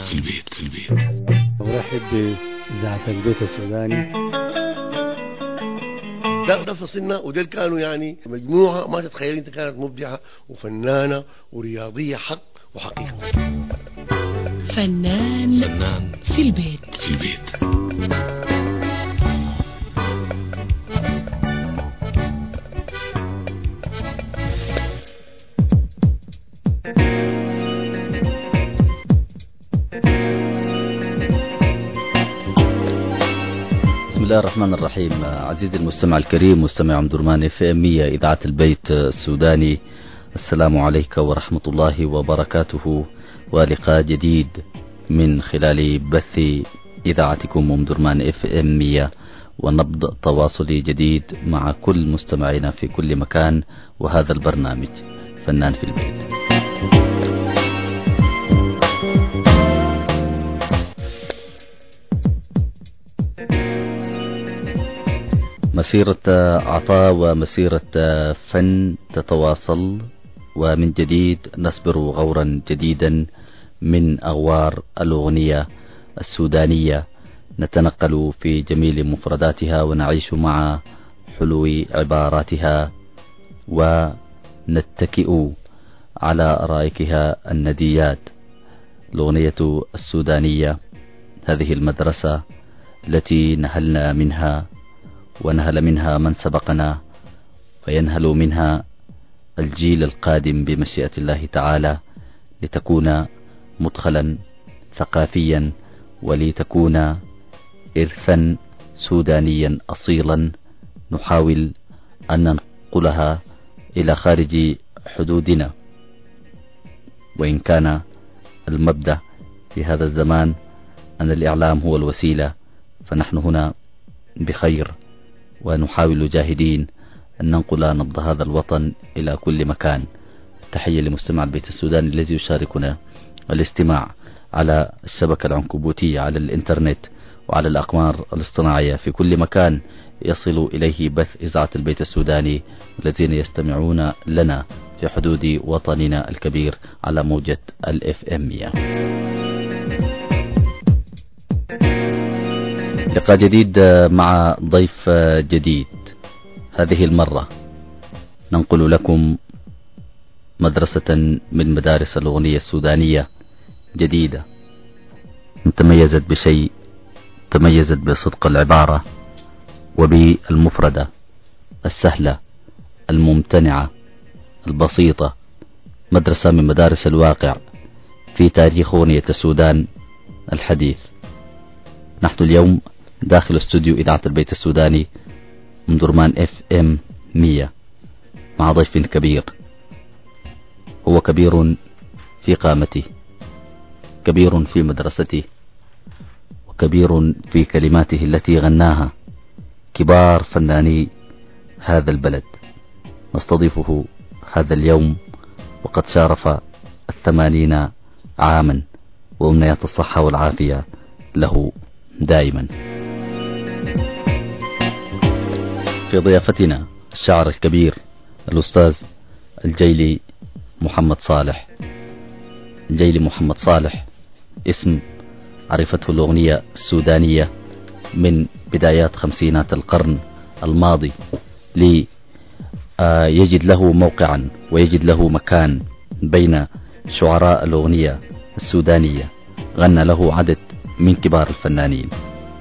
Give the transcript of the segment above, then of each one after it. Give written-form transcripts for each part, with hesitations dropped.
ورحب بإذاعة البيت السوداني. ده فصلنا، ودول كانوا يعني مجموعة ما تتخيل انت، كانت مبدعة وفنانة ورياضية حق وحقيقة. فنان في البيت. بسم الله الرحمن الرحيم. عزيزي المستمع الكريم، مستمع أمدرمان اف ام 100 إذاعة البيت السوداني، السلام عليك ورحمة الله وبركاته، ولقاء جديد من خلال بث إذاعتكم أمدرمان اف ام 100، ونبض تواصلي جديد مع كل مستمعينا في كل مكان، وهذا البرنامج فنان في البيت. مسيرة عطاء ومسيرة فن تتواصل، ومن جديد نسبر غورا جديدا من أغوار الأغنية السودانية، نتنقل في جميل مفرداتها ونعيش مع حلو عباراتها ونتكئ على أرائكها النديات. الأغنية السودانية هذه المدرسة التي نهلنا منها ونهل منها من سبقنا، وينهل منها الجيل القادم بمشيئة الله تعالى، لتكون مدخلا ثقافيا ولتكون إرثا سودانيا أصيلا نحاول أن ننقلها إلى خارج حدودنا. وإن كان المبدأ في هذا الزمان أن الإعلام هو الوسيلة، فنحن هنا بخير ونحاول جاهدين أن ننقل نبض هذا الوطن إلى كل مكان. تحية لمستمع البيت السوداني الذي يشاركنا الاستماع على الشبكة العنكبوتية، على الإنترنت وعلى الأقمار الاصطناعية في كل مكان يصل إليه بث إذاعة البيت السوداني، الذين يستمعون لنا في حدود وطننا الكبير على موجة الاف ام 100. لقاء جديد مع ضيف جديد. هذه المرة ننقل لكم مدرسة من مدارس الأغنية السودانية جديدة، تميزت بشيء، تميزت بصدق العبارة وبالمفردة السهلة الممتنعة البسيطة. مدرسة من مدارس الواقع في تاريخ أغنية السودان الحديث. نحن اليوم داخل استوديو إذاعة البيت السوداني أمدرمان اف ام 100 مع ضيف كبير، هو كبير في قامته، كبير في مدرسته، وكبير في كلماته التي غناها كبار فناني هذا البلد. نستضيفه هذا اليوم وقد شارف 80 عاما، وأمنيات الصحة والعافية له دائما. في ضيافتنا الشاعر الكبير الأستاذ الجيلي محمد صالح. الجيلي محمد صالح اسم عرفته الأغنية السودانية من بدايات خمسينات القرن الماضي، يجد له موقعا ويجد له مكان بين شعراء الأغنية السودانية. غنى له عدد من كبار الفنانين،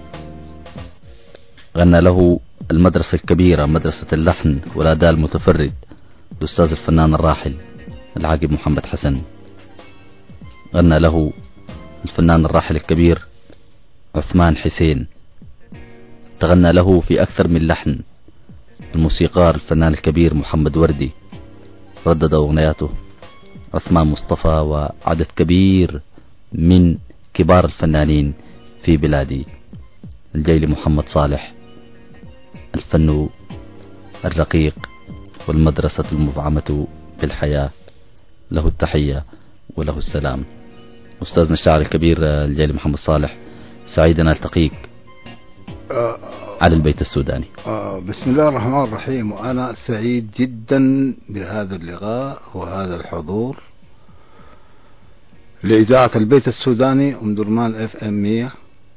غنى له المدرسة الكبيرة، مدرسة اللحن والأداء المتفرد، الأستاذ الفنان الراحل العاقب محمد حسن. غنى له الفنان الراحل الكبير عثمان حسين. تغنى له في أكثر من لحن الموسيقار الفنان الكبير محمد وردي. ردد أغنياته عثمان مصطفى وعدد كبير من كبار الفنانين في بلادي. الجيلي محمد صالح، الفن الرقيق والمدرسة المفعمة بالحياة، له التحية وله السلام. أستاذنا الشاعر الكبير الجيلي محمد صالح، سعيد أن ألتقيك على البيت السوداني. بسم الله الرحمن الرحيم، وأنا سعيد جدا بهذا اللقاء وهذا الحضور. لإذاعة البيت السوداني أم درمان FM 100.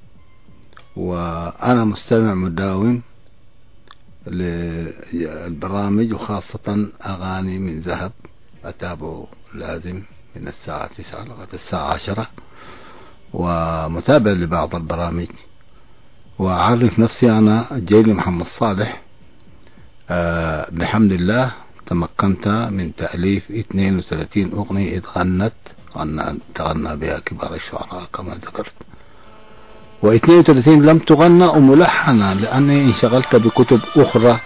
وأنا مستمع مداوم للبرامج، وخاصة أغاني من ذهب أتابعه لازم من الساعة 9 لغاية الساعة 10، ومتابع لبعض البرامج. وأعرف نفسي أنا الجيلي محمد صالح. بحمد الله تمكنت من تأليف 32 أغنية تغنى بها كبار الشعراء كما ذكرت، و32 لم تغنى وملحنة لأني انشغلت بكتب أخرى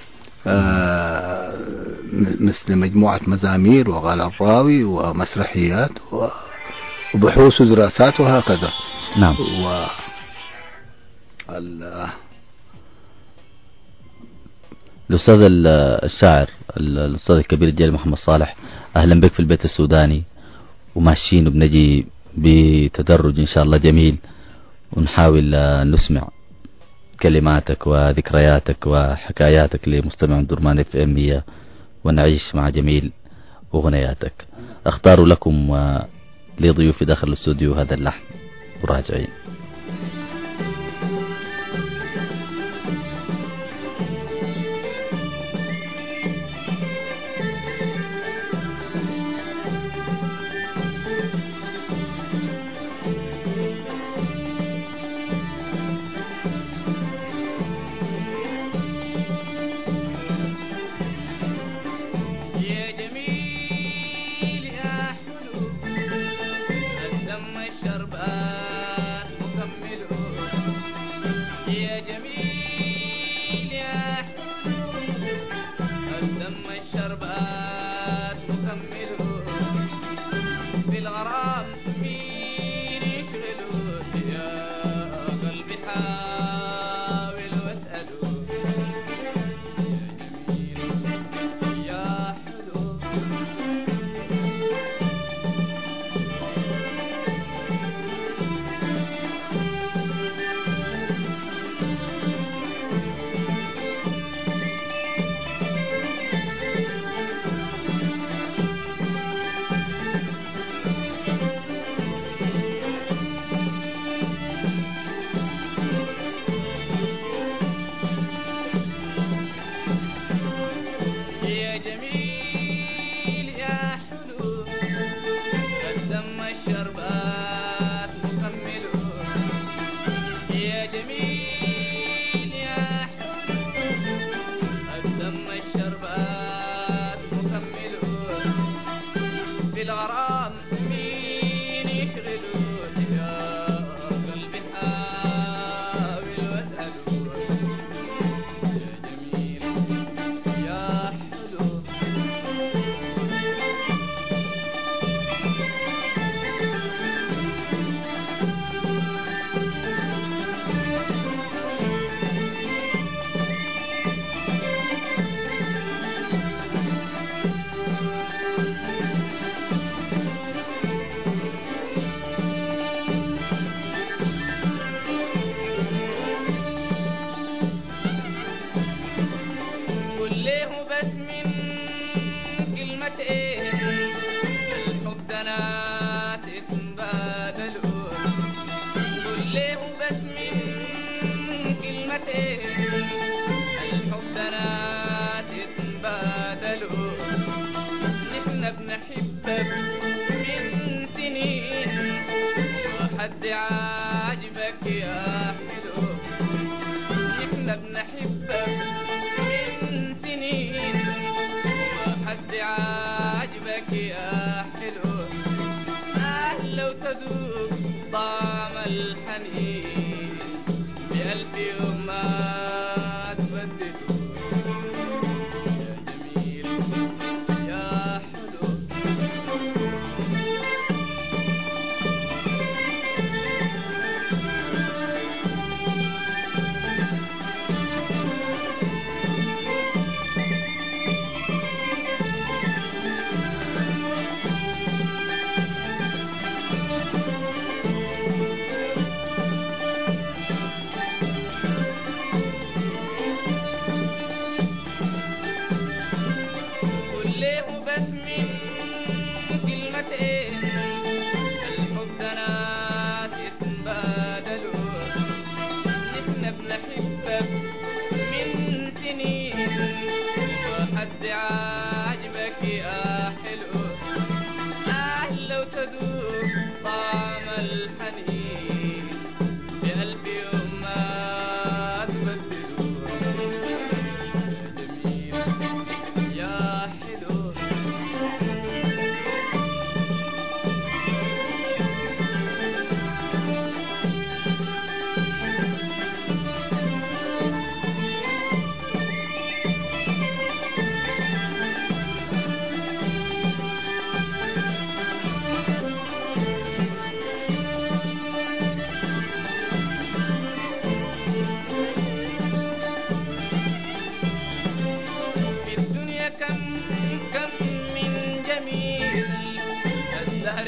مثل مجموعة مزامير وغال الراوي ومسرحيات وبحوث ودراسات وهكذا. نعم. الأستاذ الشاعر الأستاذ الكبير الجليل محمد صالح، أهلا بك في البيت السوداني، وماشيين وبنجي بتدرج إن شاء الله جميل، ونحاول نسمع كلماتك وذكرياتك وحكاياتك لمستمع درمان FM 100، ونعيش مع جميل أغنياتك. أختار لكم لضيوفي داخل الاستوديو هذا اللحن وراجعين.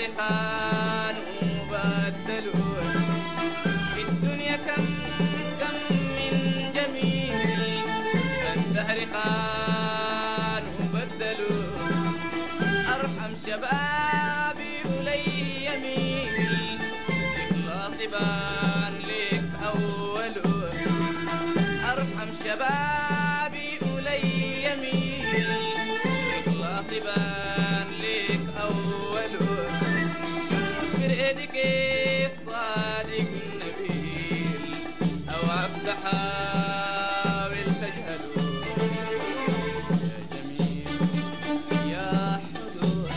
خان وبدلوا في الدنيا كم من جميل الدهر خان وبدلوا أرحم شبابي ولي يميل إخلاصي بان لك أولو أرحم شبابي ولي يميل إخلاصي بان لك أولو فرقدي كيف صادق نبيل أو عبد حاول تجهله يا جميل يا حلو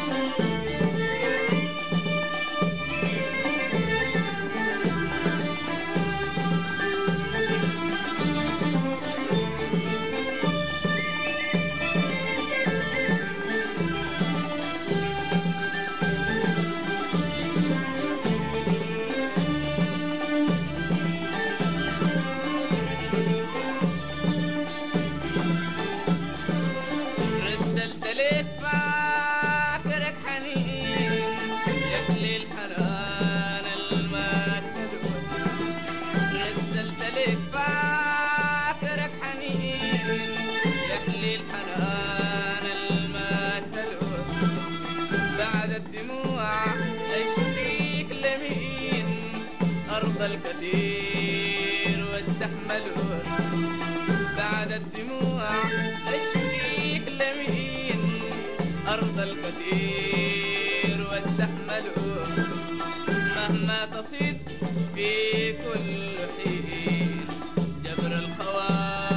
رسلت لك فاكرك حنين يخلي الحنان الماتلون رسلت لك فاكرك حنين يخلي الحنان الماتلون بعد الدموع اشتيك لمين ارض الكثير واستحملون بعد الدموع اشتيك لمين ارض الكثير واستحملوا مهما تصيد في كل حين جبر الخواطر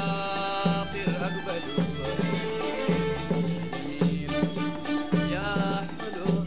اقبلوا جميل يا حلو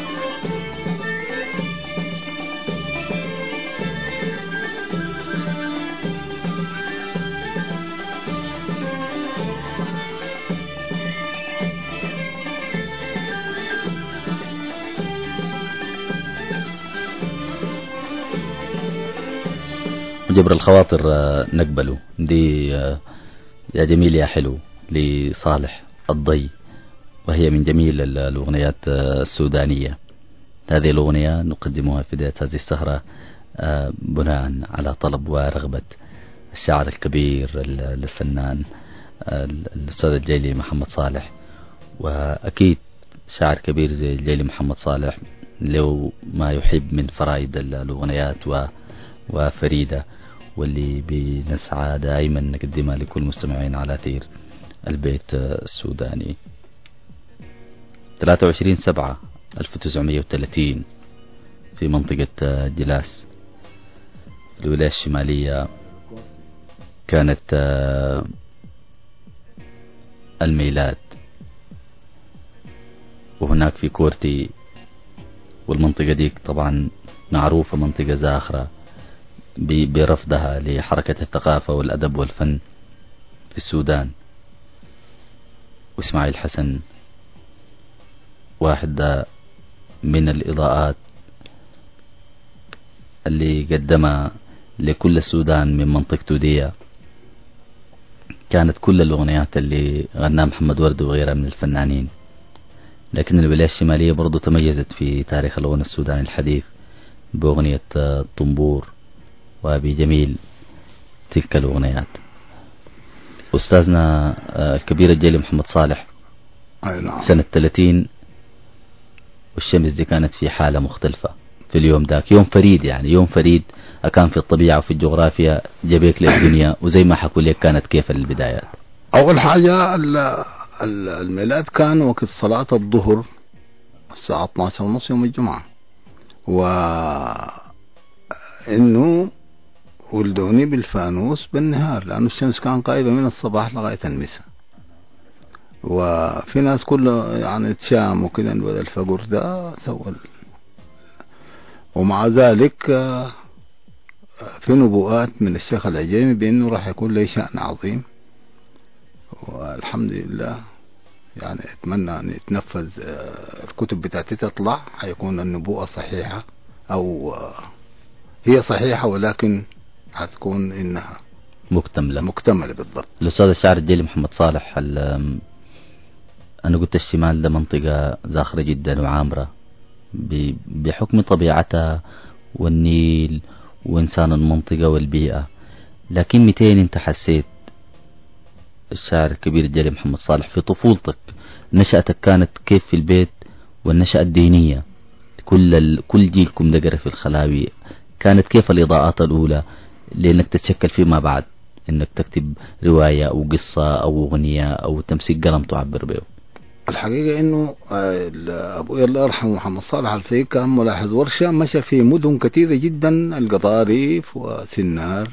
جبر الخواطر نقبله دي يا جميل يا حلو لصالح الضي، وهي من جميل الأغنيات السودانية. هذه الأغنية نقدمها في بداية هذه السهرة بناء على طلب ورغبة الشاعر الكبير الفنان الأستاذ الجيلي محمد صالح. وأكيد شاعر كبير زي الجيلي محمد صالح له ما يحب من فرائد الأغنيات وفريدة، واللي بنسعى دائما نقدمها لكل مستمعين على أثير البيت السوداني. 23/7/1930 في منطقة جلاس في الولاية الشمالية كانت الميلاد، وهناك في كورتي، والمنطقة دي طبعا معروفة منطقة زاخرة برفضها لحركة الثقافة والأدب والفن في السودان. وإسماعيل حسن واحد من الإضاءات اللي قدمها لكل السودان من منطقته دي. كانت كل الأغنيات اللي غناها محمد ورد وغيرها من الفنانين، لكن الولاية الشمالية برضو تميزت في تاريخ الغنى السوداني الحديث بأغنية طنبور وبجميل تلك الأغنيات. أستاذنا الكبير الجيلي محمد صالح سنة 30 والشمس دي كانت في حالة مختلفة في اليوم ذاك، يوم فريد، يعني يوم فريد كان في الطبيعة وفي الجغرافيا جبيك للدنيا. وزي ما حكوا لك كانت كيف البدايات؟ أول حاجة الميلاد كان وقت صلاة الظهر الساعة 12:30 يوم الجمعة، وإنه ولدوني بالفانوس بالنهار لأنه الشمس كان قائدة من الصباح لغاية المساء. وفي ناس كله يعني تشام وكذا بدل الفقر ده سوى. ومع ذلك في نبوءات من الشيخ العجيمي بأنه راح يكون له شأن عظيم، والحمد لله يعني اتمنى ان يتنفذ. الكتب بتاعتي تطلع حيكون النبوءة صحيحة، او هي صحيحة ولكن هتكون انها مكتملة بالضبط. الأستاذ الشاعر الجيلي محمد صالح، أنا قلت الشمال ده منطقة زاخرة جدا وعامرة بحكم طبيعتها والنيل وإنسان المنطقة والبيئة. لكن 200 أنت حسيت الشاعر الكبير الجليل محمد صالح في طفولتك نشأتك كانت كيف في البيت والنشأة الدينية؟ كل جيلكم دقر في الخلاوي، كانت كيف الإضاءات الأولى لأنك تتشكل فيما بعد أنك تكتب رواية أو قصة أو أغنية أو تمسك قلم تعبر به؟ الحقيقة إنه أبوي الله يرحمه محمد صالح الفقي كان ملاحظ ورشة، مشى في مدن كثيرة جدا، القضاريف وسنار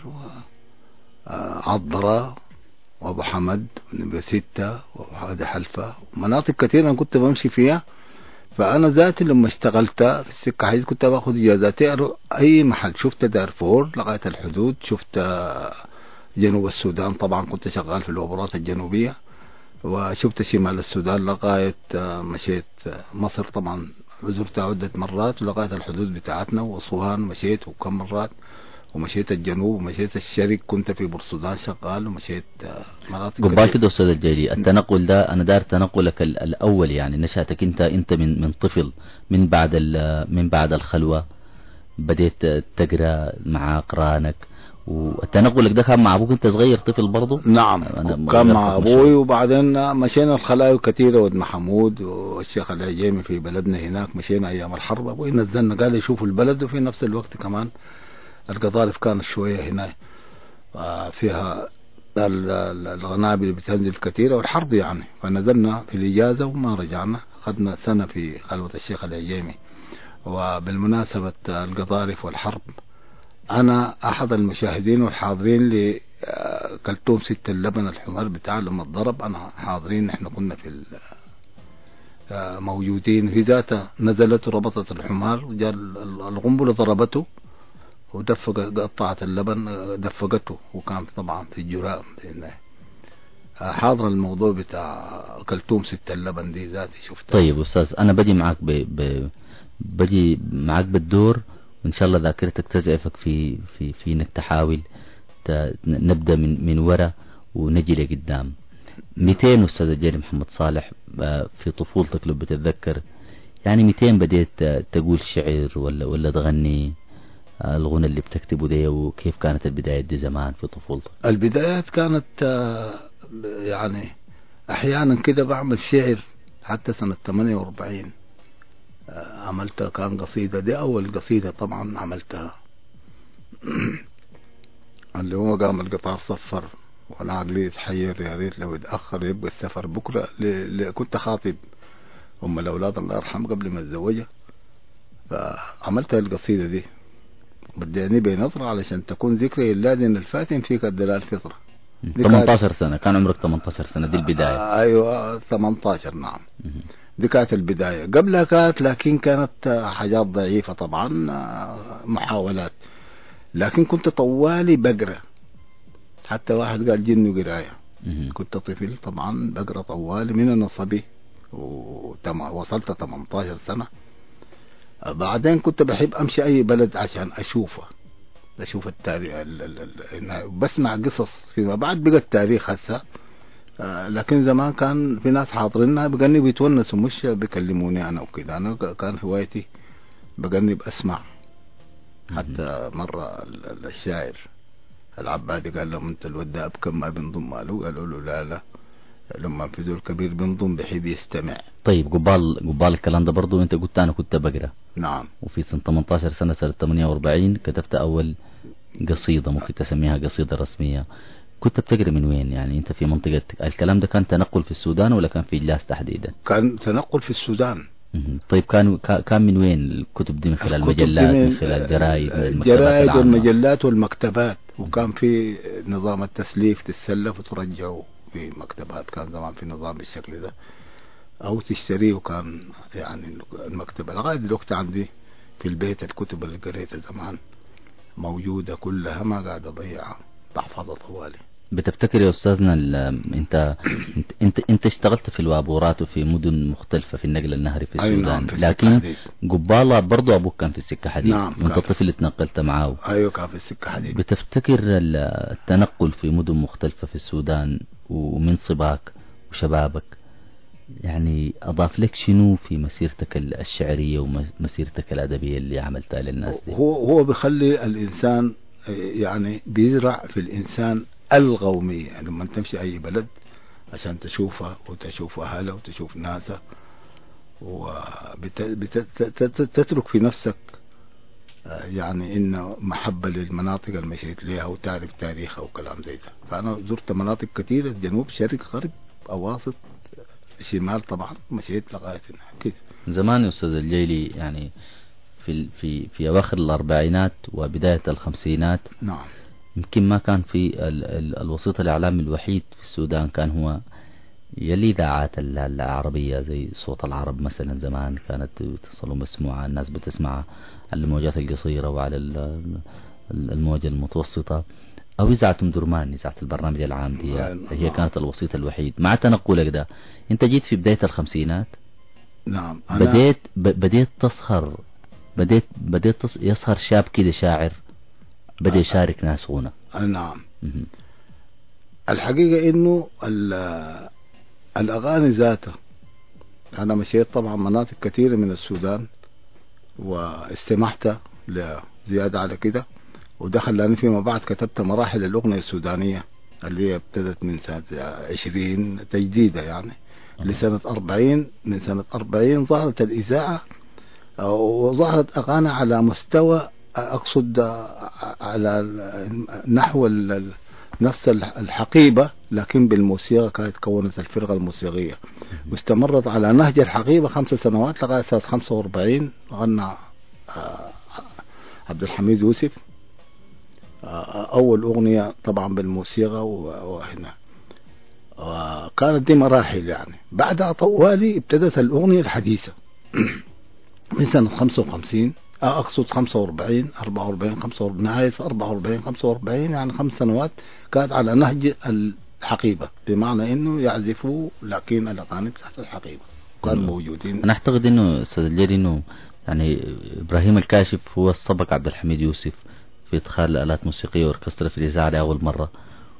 وعضرة وأبو حمد ونمرة 6 وهذا حلفة، مناطق كثيرة أنا كنت بمشي فيها. فأنا ذاتي لما اشتغلت في السكة حديد كنت باخذ إجازاتي أي محل. شفت دارفور لغاية الحدود، شفت جنوب السودان، طبعا كنت شغال في الوبرات الجنوبية، وشفت شمال السودان لغاية مشيت مصر طبعا زرتها عدة مرات، ولغاية الحدود بتاعتنا وأسوان مشيت وكم مرات، ومشيت الجنوب ومشيت الشرق، كنت في بورسودان شغال، ومشيت مناطق قبال كده أستاذ الجيلي. التنقل ده أنا دار تنقلك الأول، يعني نشأتك أنت من طفل، من بعد الخلوة بديت تقرأ مع أقرانك، والتنقلك ده كان مع أبوك أنت صغير طفل برضه؟ نعم كان مع أبوي، وبعدين مشينا الخلاوي كثيرة، ود محمود والشيخ العجيمي في بلدنا هناك، مشينا أيام الحرب. أبوي نزلنا قال يشوفوا البلد، وفي نفس الوقت كمان القضارف كانت شوية هنا فيها الغنابل بتنزل كثيرة والحرب يعني، فنزلنا في الإجازة وما رجعنا، أخذنا سنة في خلوة الشيخ العجيمي. وبالمناسبة القضارف والحرب، أنا أحد المشاهدين والحاضرين لكلتوم 6 اللبن الحمار بتاع لما اتضرب، أنا حاضرين، إحنا كنا في موجودين في ذاته. نزلت وربطت الحمار وجاء القنبلة ضربته قطعت اللبن دفقته، وكان طبعا في الجرام حاضر الموضوع بتاع كلتوم 6 اللبن دي ذاتي شفتها. طيب أستاذ، أنا بدي معك بدي معك بالدور، وإن شاء الله ذاكرتك تزعفك في إنك تحاول نبدأ من ورا ونجي لقدام. 200 أستاذ الجليل محمد صالح في طفولتك لو بتتذكر، يعني 200 بديت تقول شعر ولا تغني الغنى اللي بتكتبه ده، وكيف كانت البدايات دي زمان في طفولتك؟ البدايات كانت يعني أحيانا كده بعمل شعر، حتى سنة 48 عملتها، كان قصيدة، دي أول قصيدة طبعا عملتها اللي هو قام القطار صفر وأنا عقلي يتحير، يا ريت لو يتأخر يبقى السفر بكرة. كنت خاطب أم الأولاد الله يرحمها قبل ما أتزوجها، فعملتها القصيدة دي، بدأني بنظرة علشان تكون ذكرى اللادن الفاتن فيك الدلال فطرة. 18 سنة كان عمرك 18 سنة دي البداية؟ أيوة 18 نعم. دي كانت البداية، قبلها كانت لكن كانت حاجات ضعيفة طبعا، محاولات، لكن كنت طوالي بقرأ، حتى واحد قال جني قراية. كنت طفل طبعا بقرأ طوالي من أنا صبي، ووصلت 18 سنة. بعدين كنت بحب أمشي أي بلد عشان أشوف التاريخ، بسمع قصص، فيما بعد بقى التاريخ هسه. لكن زمان كان في ناس حاضرينها بقني بيتونسوا، مش بيكلموني أنا وكده. أنا كان هوايتي بقني بأسمع. حتى مرة الشاعر العبادي قال لهم أنت الوداء بكم ما بنضم له، قالوا له لا لما في زول كبير بنضم بحب يستمع. طيب قبال الكلام ده برضو انت قلت انا كنت بقرا. نعم. وفي سنة 18 سنة 48 كتبت اول قصيدة ممكن تسميها قصيدة رسمية. كنت بتقرا من وين؟ يعني انت في منطقتك الكلام ده كان تنقل في السودان ولا كان في إجلاس تحديدا؟ كان تنقل في السودان. طيب كان من وين الكتب دي؟ من خلال المجلات، من خلال الجرائد والمجلات والمكتبات، وكان في نظام التسليف، تتسلف وترجعه في مكتبات، كان زمان في نظام بالشكل ده، او تشتريه. وكان يعني المكتبة لغاية دلوقتي عندي في البيت الكتب اللي قريتها زمان موجودة كلها، ما قاعد اضيعها، بحفظها طوالي. بتفتكر يا أستاذنا انت اشتغلت في الوابورات وفي مدن مختلفة في النقل النهري في السودان، نعم، لكن قبالة برضو أبوك كان في السكة حديد. نعم، وانت طفل اتنقلت معاه. أيوة كان في السكة حديد. بتفتكر التنقل في مدن مختلفة في السودان ومن صباك وشبابك يعني أضاف لك شنو في مسيرتك الشعرية ومسيرتك الأدبية اللي عملتها للناس دي؟ هو بيخلي الإنسان يعني بيزرع في الإنسان القومية. يعني لما تمشي أي بلد عشان تشوفها وتشوف أهلها وتشوف ناسها، وتترك في نفسك يعني إنه محبة للمناطق اللي مشيت ليها وتعرف تاريخها وكلام زي ده. فأنا زرت مناطق كثيرة، جنوب شرق غرب أواسط شمال، طبعا مشيت لغاية هنا كده. زمان يا أستاذ الجيلي، يعني في أواخر الأربعينات وبداية الخمسينات، نعم، يمكن ما كان في الوسيط الإعلامي الوحيد في السودان كان هو يلي إذاعات العربية زي صوت العرب مثلا. زمان كانت تصل مسموعة، الناس بتسمعها على الموجات القصيرة وعلى الموجة المتوسطة، أو إذاعة أم درمان، إذاعة البرنامج العام دي هي كانت الوسيط الوحيد. مع تنقلك ده أنت جيت في بداية الخمسينات. نعم، بديت تسهر، يسهر شاب كده شاعر، بدأ يشارك ناس غنى. نعم. الحقيقة إنه الأغاني ذاتها، أنا مشيت طبعا مناطق كثيرة من السودان واستمعت لزيادة على كده، وده خلاني فيما بعد كتبت مراحل الأغنية السودانية اللي هي ابتدت من سنة 20 تجديدة يعني لسنة 40. من سنة 40 ظهرت الإذاعة وظهرت أغاني على مستوى، أقصد على نحو نفس الحقيبة، لكن بالموسيقى. كانت كونت الفرقة الموسيقية واستمرت على نهج الحقيبة 5 سنوات لغاية سنة 45. غنى عبد الحميد يوسف أول أغنية طبعا بالموسيقى، وهنا كانت دي مراحل. يعني بعدها طوالي ابتدت الأغنية الحديثة من سنة 55، أقصد 45 44 45 نهاية 44 45، يعني 5 سنوات كانت على نهج الحقيبة، بمعنى إنه يعزفوا لكن الأغاني تحت الحقيبة كانوا موجودين. أنا أعتقد إنه أستاذ الجيري إنه يعني إبراهيم الكاشف هو السبق عبد الحميد يوسف في إدخال آلات موسيقية وأوركسترا في الإذاعة لأول مرة،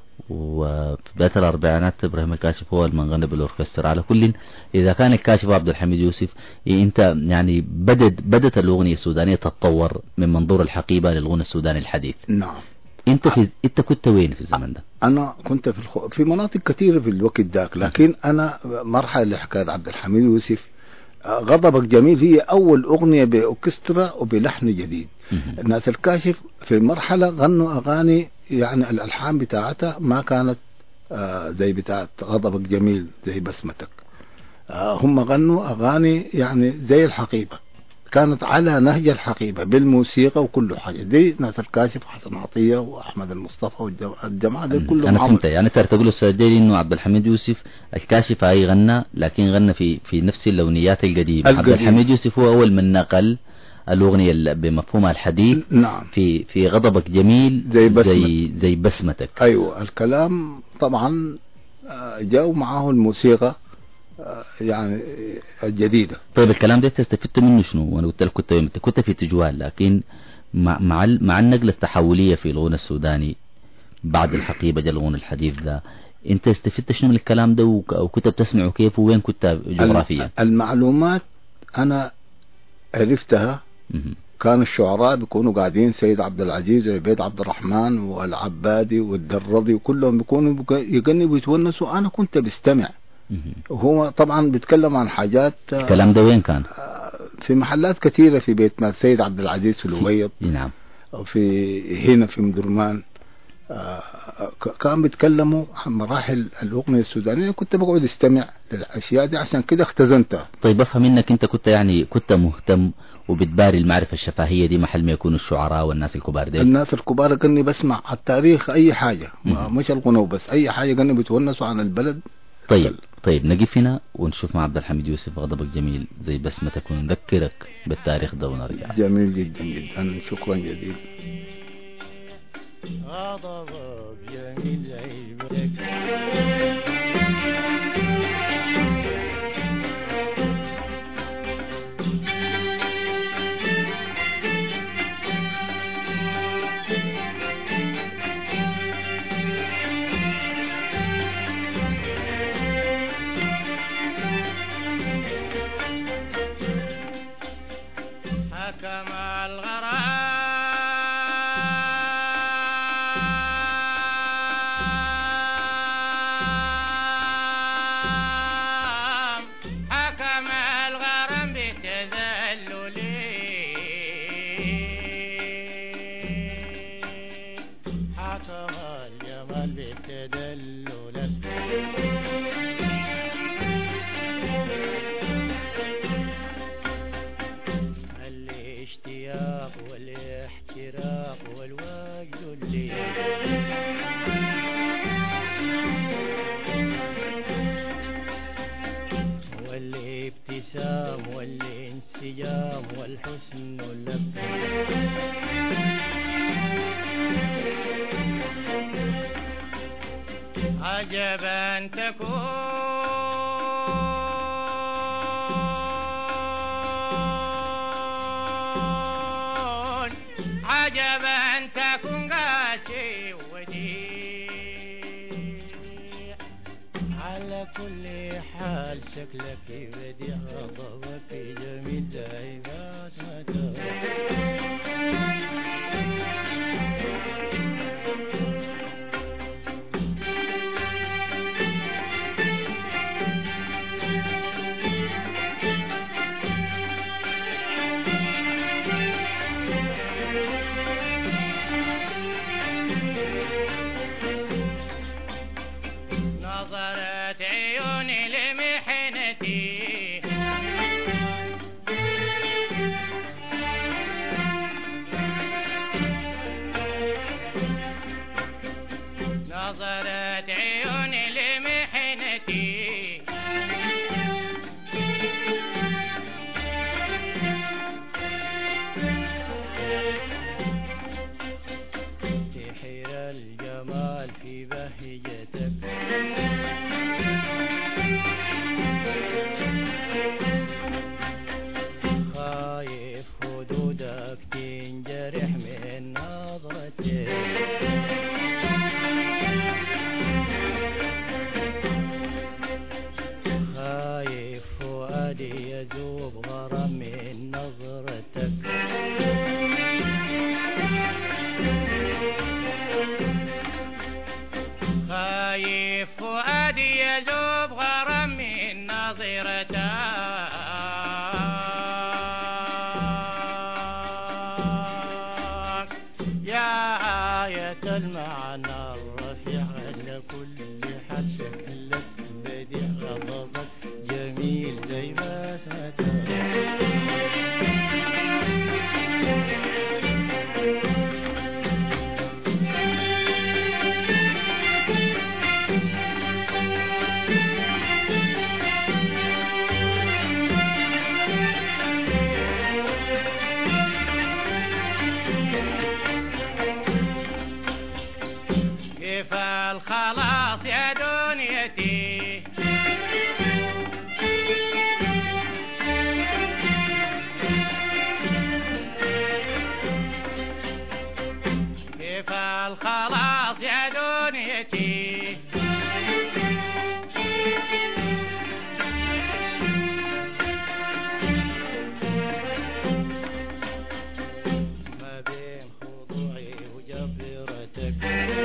وفي بداية الأربعينات إبراهيم الكاشف هو من غنى بالأوركسترا. على كل، إذا كان الكاشف عبد الحميد يوسف، أنت يعني بدت الأغنية السودانية تتطور من منظور الحقيبة للغنى السوداني الحديث. نعم. أنت كنت وين في الزمن ده؟ أنا كنت في مناطق كثيرة في الوقت ذاك، لكن أنا مرحلة اللي حكاية عبد الحميد يوسف غضبك جميل هي أول أغنية بأوركسترا وبلحن جديد. الناس الكاشف في المرحلة غنوا أغاني يعني الألحان بتاعتها ما كانت زي بتاعت غضبك جميل زي بسمتك. هم غنوا أغاني يعني زي الحقيبة، كانت على نهج الحقيبة بالموسيقى وكل حاجة. دي ناس الكاشف وحسن عطية وأحمد المصطفى والجماعة دي كلهم. أنا فهمت، يعني تقول أستاذ إنه عبد الحميد يوسف الكاشف هاي غنى، لكن غنى في نفس اللونيات القديمة. عبد الحميد يوسف هو أول من نقل الأغنية بمفهومها الحديث. نعم. في غضبك جميل زي بسمتك. أيوة، الكلام طبعا جاءوا معاه الموسيقى يعني الجديدة. طيب الكلام ده استفدت منه شنو؟ وانا قلت لك كنت في تجوال، لكن مع النقلة التحولية في الغنى السوداني بعد الحقيبة جاء الغنى الحديث ده، انت استفدت شنو من الكلام ده وكنت بتسمعه كيف وين كنت جغرافيا؟ المعلومات انا عرفتها. كان الشعراء بيكونوا قاعدين، سيد عبد العزيز وعبيد عبد الرحمن والعبادي والدرضي وكلهم بيكونوا يغنوا ويتونسوا، انا كنت بستمع. وهو طبعا بيتكلم عن حاجات. الكلام ده وين كان؟ في محلات كثيرة في بيت ما السيد عبد العزيز في الأبيض. نعم. وفي هنا في مدرمان. كان بيتكلموا عن مراحل الأغنية السودانية، كنت بقعد استمع للأشياء دي، عشان كده اختزنتها. طيب افهم منك، انت كنت مهتم وبتباري المعرفة الشفهية دي محل ما يكونوا الشعراء والناس الكبار دي. الناس الكبار كاني بسمع التاريخ، أي حاجة مش الغنى بس، أي حاجة كانوا بيتونسوا عن البلد. طيب نقف هنا ونشوف مع عبد الحميد يوسف غضبك جميل زي بسمتك، ونذكرك بالتاريخ ده ونرجع. جميل جدا جدا، شكرا جزيلا. غضبك جميل عيبك حكم الغرام حكم الغرام بتذللي حكم الجمال بتدللك الاشتياق والاحتراق والوجد اللي والابتسام والانسجام والحسن لك عجبا تكون عجبا تكون قاسي وديع على كل حال شكلك بديع غضبك جميل زي بسمتك نظرت عيوني لمحنتي نظرت عيوني لمحنتي سحر الجمال في بهجتك خايف خدودك تنجرح من نظرتك خايف فؤادي يذوب غرام من نظرتك خايف فؤادي يذوب غرام من نظرتك يا آية المعنى الرفيع لكل حال شكلك بديع غضبك جميل زي بسمتك كيف الخلاص يا دنيتي كيف الخلاص يا دنيتي ما بين خضوعي وجبرتك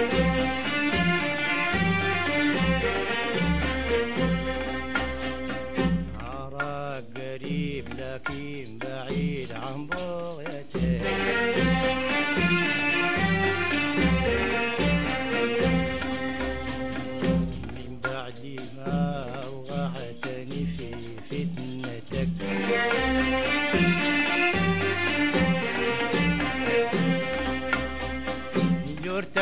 أراك قريب لكن بعيد عن بغيتك من بعد ما أوقعتني في فتنتك جرت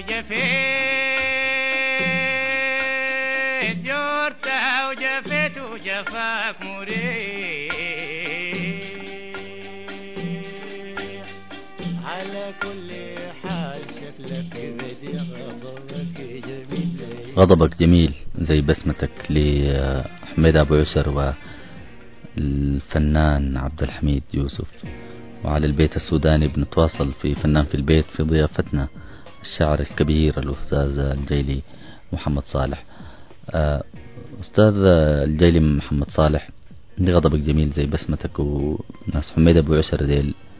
وجفيت جرت وجفيت وجفاك مريح على كل حال شكلك بديع غضبك جميل غضبك جميل زي بسمتك لحميد أبو عشر والفنان عبد الحميد يوسف. وعلى البيت السوداني بنتواصل في فنان في البيت في ضيافتنا الشاعر الكبير الأستاذ الجيلي محمد صالح. أستاذ الجيلي محمد صالح، غضبك جميل زي بسمتك وناس حميد أبو عشر ديل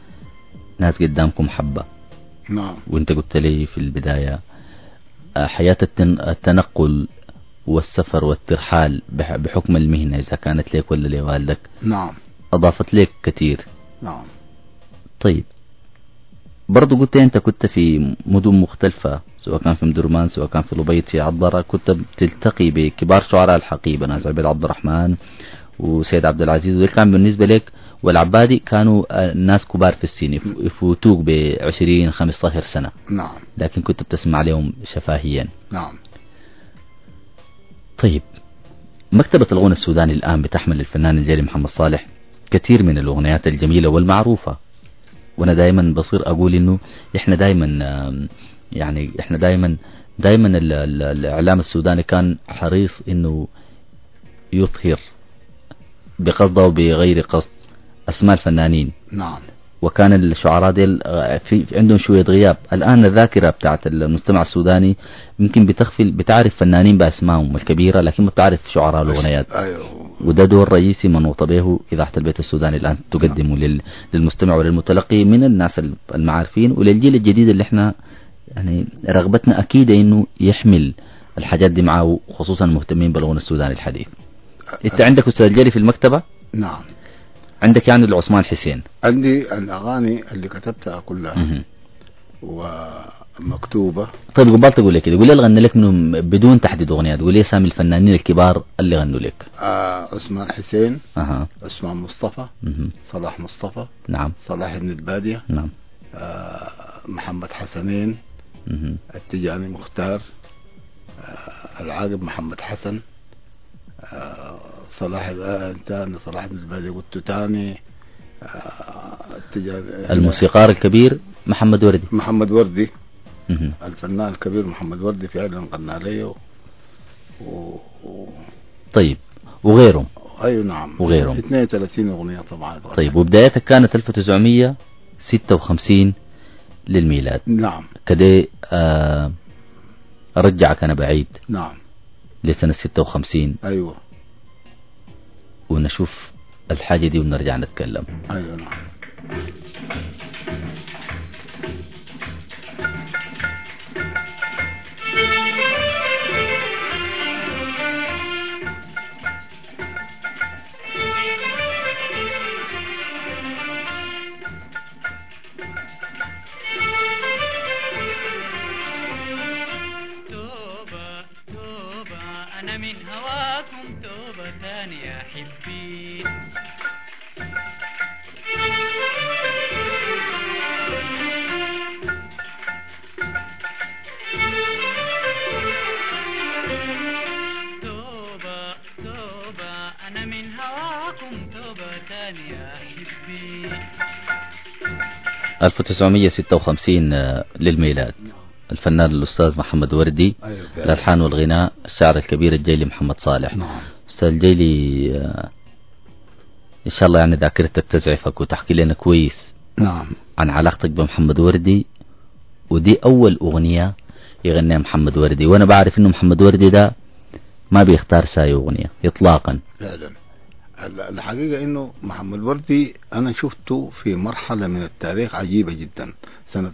ناس قدامكم حبة. نعم. وانت قلت لي في البداية حياة التنقل والسفر والترحال بحكم المهنة، إذا كانت لك ولا لوالدك، نعم، أضافت لك كثير. نعم. طيب برضو قلت أنت كنت في مدن مختلفة، سواء كان في مدرمان سواء كان في لبيت في عبارة، كنت بتلتقي بكبار شعراء الحقيبة، ناس عبيد عبد الرحمن وسيد عبد العزيز، وذلك كان بالنسبة لك والعبادي كانوا ناس كبار في السن، يفوتوك ب20 15 سنة. نعم. لكن كنت بتسمع عليهم شفاهيا. نعم. طيب مكتبة الغنى السوداني الآن بتحمل الفنان الجلي محمد صالح كثير من الأغنيات الجميلة والمعروفة، وأنا دائما بصير أقول إنه إحنا دائما يعني إحنا دائما الإعلام السوداني كان حريص إنه يظهر بقصد أو بغير قصد أسماء الفنانين. نعم. وكان الشعراء ديل في عندهم شوية غياب. الآن الذاكرة بتاعت المجتمع السوداني يمكن بتعرف فنانين بأسمائهم الكبيرة، لكن ما بتعرف شعراء الأغنيات. أيوه. وده دور رئيسي منوط به إذاعة البيت السوداني الآن تقدمه للمستمع وللمتلقي من الناس المعارفين، وللجيل الجديد اللي احنا يعني رغبتنا أكيد إنه يحمل الحاجات دي معه، خصوصا مهتمين بالغنى السوداني الحديث. أنت عندك أستاذ جلي في المكتبة؟ نعم. عندك يعني العثمان حسين؟ عندي الأغاني اللي كتبتها كلها ومكتوبة. طيب قبل تقول لي كده، قول لي اللي غنى لك منهم بدون تحديد أغنيات، قول لي اسامي الفنانين الكبار اللي غنوا لك. عثمان حسين. أها. عثمان مصطفى. صلاح مصطفى. نعم. صلاح بن البادية. نعم. محمد حسنين. التجاني مختار. العاقب محمد حسن. صلاح تاني صلاح بن البادية قلت تاني. الموسيقار الكبير محمد وردي. محمد وردي. الفنان الكبير محمد وردي فعلا غنى عليه طيب وغيرهم. ايوه نعم. وغيرهم 32 اغنية طبعا. طيب وبدايتك كانت 1956 للميلاد. نعم. كده رجعك انا بعيد. نعم. لسنة 56. ايوه. ونشوف الحاجة دي ونرجع نتكلم. ايوه نعم. أنا من هواكم توبة ثانية حبي. توبة توبة أنا من هواكم توبة ثانية حبي. 1956 للميلاد. الفنان الأستاذ محمد وردي. الألحان والغناء الشاعر الكبير الجيلي محمد صالح. نعم. أستاذ الجيلي إن شاء الله يعني ذاكرتك تزعفك وتحكي لنا كويس. نعم. عن علاقتك بمحمد وردي، ودي أول أغنية يغنيها محمد وردي، وأنا بعرف إنه محمد وردي ده ما بيختار ساي أغنية إطلاقا. فعلا. الحقيقة إنه محمد وردي أنا شفته في مرحلة من التاريخ عجيبة جدا. سنة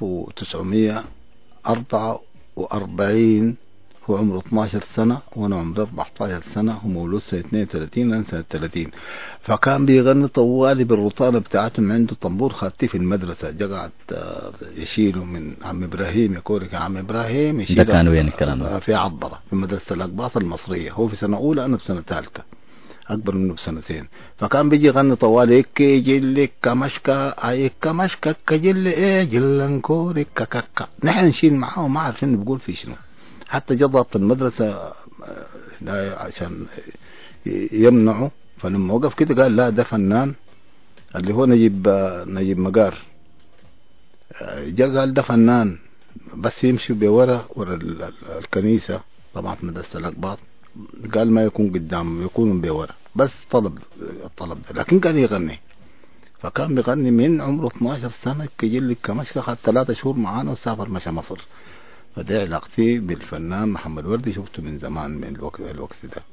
1944 هو عمره 12 سنة وأنا عمري 14 سنة، هو مولود سنة 32 لأن سنة 30. فكان بيغني طوالي بالرطانة بتاعتهم، عنده طنبور خاتي في المدرسة، قعد يشيله من عم إبراهيم، يكورك عم إبراهيم يشيله. ده كان وين الكلام ده؟ في عبرة في مدرسة الأقباط المصرية. هو في سنة أولى أنا في سنة ثالثة، أكبر منه بسنتين. فكان بيجي يغني طوالي كي جلك كمشكا أي كمشكا كجل إيه جلن كورك كككا. نحن نشيل معاه وما عارفين بيقول في شنو. حتى جضبط المدرسة عشان يمنعه، فلما وقف كده قال لا ده فنان اللي هو نجيب مقار. جا قال ده فنان بس يمشي بورا الكنيسة، طبعا في مدرسة الأقباط. قال ما يكون قدام، يكون بورا بس. طلب الطلب ده، لكن كان يغني. فكان بيغني من عمره 12 سنة كجلك كمشكا. خد 3 شهور معانا وسافر مشى مصر. فده علاقتي بالفنان محمد وردي، شفته من زمان من الوقت ده.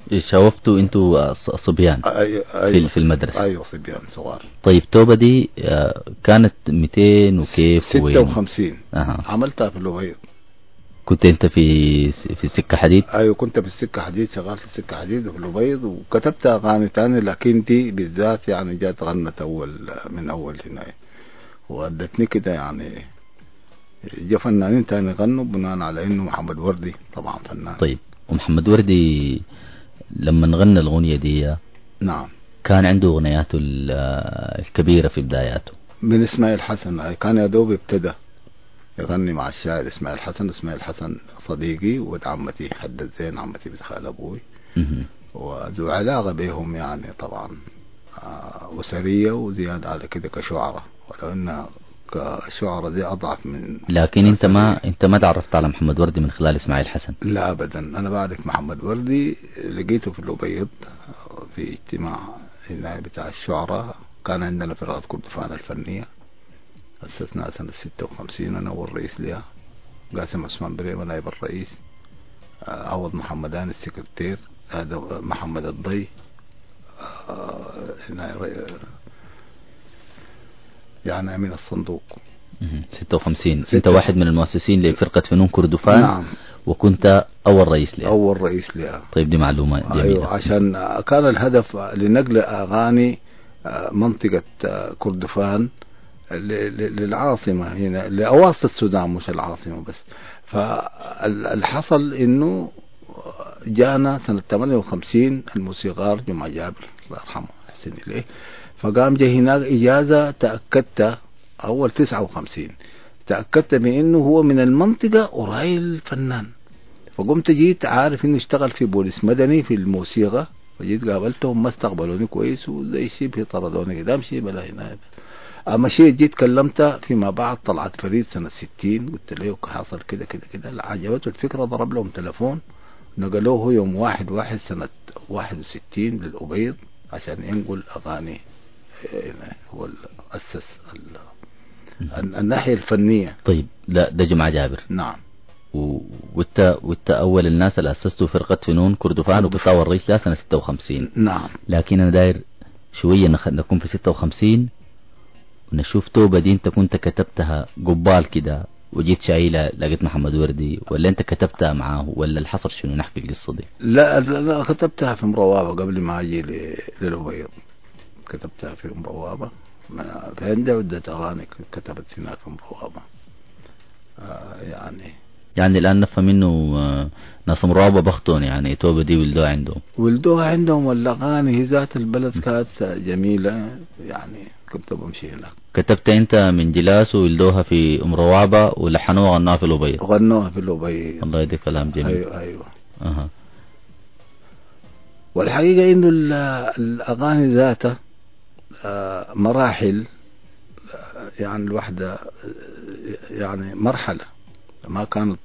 شوفتوا انتوا صبيان أيوة في المدرسة؟ أيوة صبيان صغار. طيب توبة دي كانت 200 وكيف 56 عملتها في الأبيض. كنت انت في سكة حديد؟ ايوه كنت في السكة حديد، شغال في السكة حديد وفي الأبيض، وكتبت اغاني تاني، لكن دي بالذات يعني جات غنت من اول هنا، وادتني كده يعني. جا فنانين تاني غنوا بناء على انه محمد وردي طبعا فنان. طيب ومحمد وردي لما غنى الأغنية دي نعم كان عنده أغنياته الكبيرة في بداياته من اسماعيل حسن، كان يا دوب ابتدى يغني مع الشاعر اسماعيل حسن. اسماعيل حسن صديقي وولد عمتي حدد زين، عمتي بنت خال ابوي، وذو علاقة بهم يعني طبعا أسرية، وزيادة على كده كشعراء، ولو ان كشعراء دي اضعف من. لكن انت ما تعرفت على محمد وردي من خلال اسماعيل حسن؟ لا ابدا، انا بعرف محمد وردي لقيته في الأبيض في اجتماع هنا بتاع الشعراء، كان عندنا فرقة كردفان الفنية أسسناها سنة 56، أنا والرئيس لها قاسم عثمان بريمة نائب الرئيس، عوض محمدان السكرتير، هذا محمد الضي يعني أمين الصندوق. 56 أنت واحد من المؤسسين لفرقة فنون كردفان؟ نعم. وكنت أول رئيس لها؟ أول رئيس لها. طيب دي معلومة جميلة. أيوة، عشان كان الهدف لنقل أغاني منطقة كردفان للعاصمة هنا، لأواسط السودان مش العاصمة بس. فالحصل إنه جانا سنة 58 الموسيقار جمعة جابر الله يرحمه أحسن إليه، فقام جه هناك إجازة، تأكدت أول 59 تأكدت بأنه هو من المنطقة وراي الفنان، فقمت جيت عارف إنه اشتغل في بوليس مدني في الموسيقى، فجيت قابلتهم ما استقبلوني كويس وزي شبه طردوني كده امشي بلا هنا. اما شيء جيت كلمت فيما بعد طلعت فريد سنة 60، قلت له حصل كده كده كده، عجبته الفكرة، ضرب لهم تلفون نقلوه يوم 1/1 سنة 61 للأبيض عشان ينقل أغاني. هو أسس الناحية الفنية. طيب لا ده جمعة جابر. نعم. وانت أول الناس اللي أسستوا فرقة فنون كردفان وكنت أول رئيس لها سنة 56. نعم. لكن أنا داير شوية نكون في 56 ونشوف توبة دي انت كنت كتبتها قبال كده وجيت شايلة لقيت محمد وردي، ولا انت كتبتها معاه، ولا الحصر شنو؟ نحكي القصة دي. لا كتبتها في مروابة قبل ما اجي للأبيض، كتبتها في مروابة، في عندي عدة أغاني كتبت هناك في مروابة. يعني الآن نفهم منه ناس مروابة بختون، يعني توبة دي ولدوها عندهم والأغاني ذات البلد كانت جميلة، يعني كنت بمشي هناك. كتبت انت من جلاس وولدوها في مروابة ولحنوها وغنوها في الأبيض؟ غنوها في الأبيض. والله ده كلام جميل. أيوة. والحقيقة إنه الأغاني ذاتها مراحل، يعني الوحدة يعني مرحلة ما كانت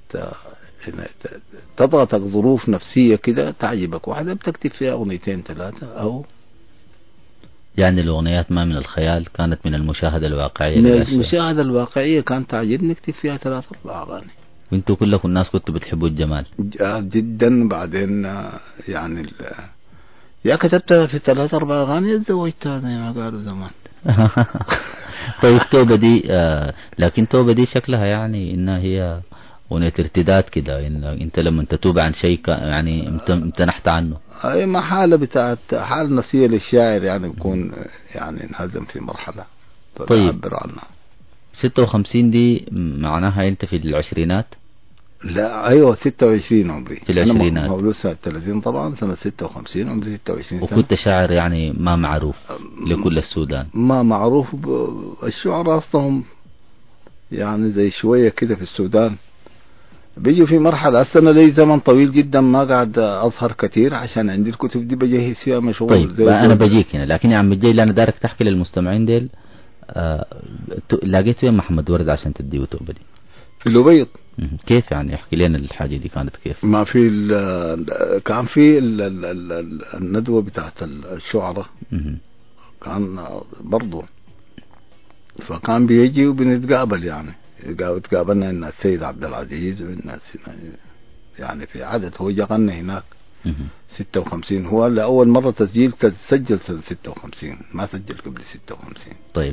تضغطك ظروف نفسية كده تعجبك واحدة بتكتب فيها أغنيتين 3 أو يعني الأغنيات ما من الخيال، كانت من المشاهدة الواقعية. من المشاهدة الواقعية كانت تعجبني، اكتب فيها 3-4 أغاني. وانتوا كلكم الناس كنتوا بتحبوا الجمال جدا. بعدين يعني يا كتبتها في 3-4 أغاني اتزوجتها زي ما قالوا زمان. طيب توبة دي لكن توبة دي شكلها يعني إنها هي أغنية ارتداد كده، إن أنت لما تتوب عن شيء يعني امتنحت عنه. أي محالة بتاعت حالة نفسية للشاعر، يعني بيكون يعني انهزم في مرحلة تعبر عنها. 56 دي معناها أنت في العشرينات؟ لا أيوة 26 عمري في العشرينات. أنا مولود سنة 30 طبعا، سنة 56 عمري 26 سنة. وكنت شاعر يعني ما معروف لكل السودان؟ ما معروف. الشعراء أصلهم يعني زي شوية كده في السودان بيجوا في مرحلة. السنة لي زمن طويل جدا ما قاعد أظهر كثير عشان عندي الكتب دي بجهز فيها مشغول. طيب زي أنا بجيك هنا، لكن يا عم الجيل أنا دارك تحكي للمستمعين ديل لقيت فين محمد ورد عشان تديه توبة دي؟ في الأبيض. كيف يعني؟ احكي لنا الحاجة دي كانت كيف؟ ما في كان في الندوة بتاعت الشعراء كان برضو، فكان بيجي وبنتقابل، يعني تقابلنا الناس السيد عبد العزيز والناس يعني في عدد. هو جا غنى هناك 56 هو لأول مرة تسجيل تسجل سنة 56، ما سجل قبل 56. طيب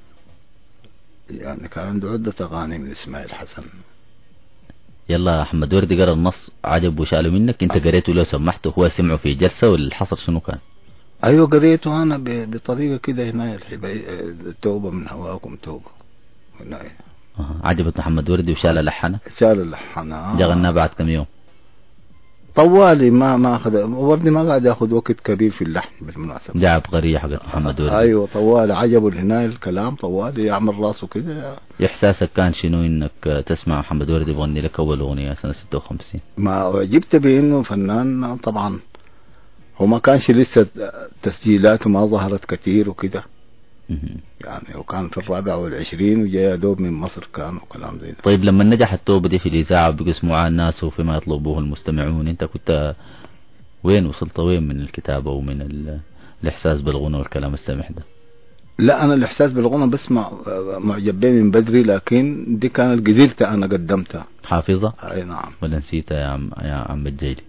يعني كان عنده عدة أغاني من إسماعيل حسن. يلا أحمد وردي قرأ النص عجب وشاله منك، أنت قريته لو سمحته هو سمعه في جلسة ولا حصل شنو كان؟ أيوة قريته أنا بطريقة كده هنا توبة من هواكم توبة هنا. عجبت محمد وردي وشال لحنه؟ شال لحنه. جا غناه بعد كم يوم؟ طوالي ما أخذ وردي، ما قاعد ياخذ وقت كبير في اللحن بالمناسبة. جا عبقرية حقت محمد وردي. أيوة طوالي عجبه هنا الكلام، طوالي يعمل راسه كده. إحساسك كان شنو إنك تسمع محمد وردي بغني لك أول أغنية سنة 56؟ ما أعجبت بإنه فنان طبعا، هو ما كانش لسه تسجيلاته ما ظهرت كتير وكده يعني، وكان في 24 وجاي يا دوب من مصر كان وكلام زي ده. طيب لما نجح التوبة دي في الإذاعة وبيسمعوها الناس وفيما يطلبوه المستمعون، أنت كنت وين وصلت وين من الكتابة ومن الإحساس بالغنى والكلام السامح ده؟ لا أنا الإحساس بالغنى بسمع معجب بيه من بدري، لكن دي كانت جزيرتي أنا قدمتها. حافظة؟ أي نعم. ولا نسيتها يا عم الجيلي؟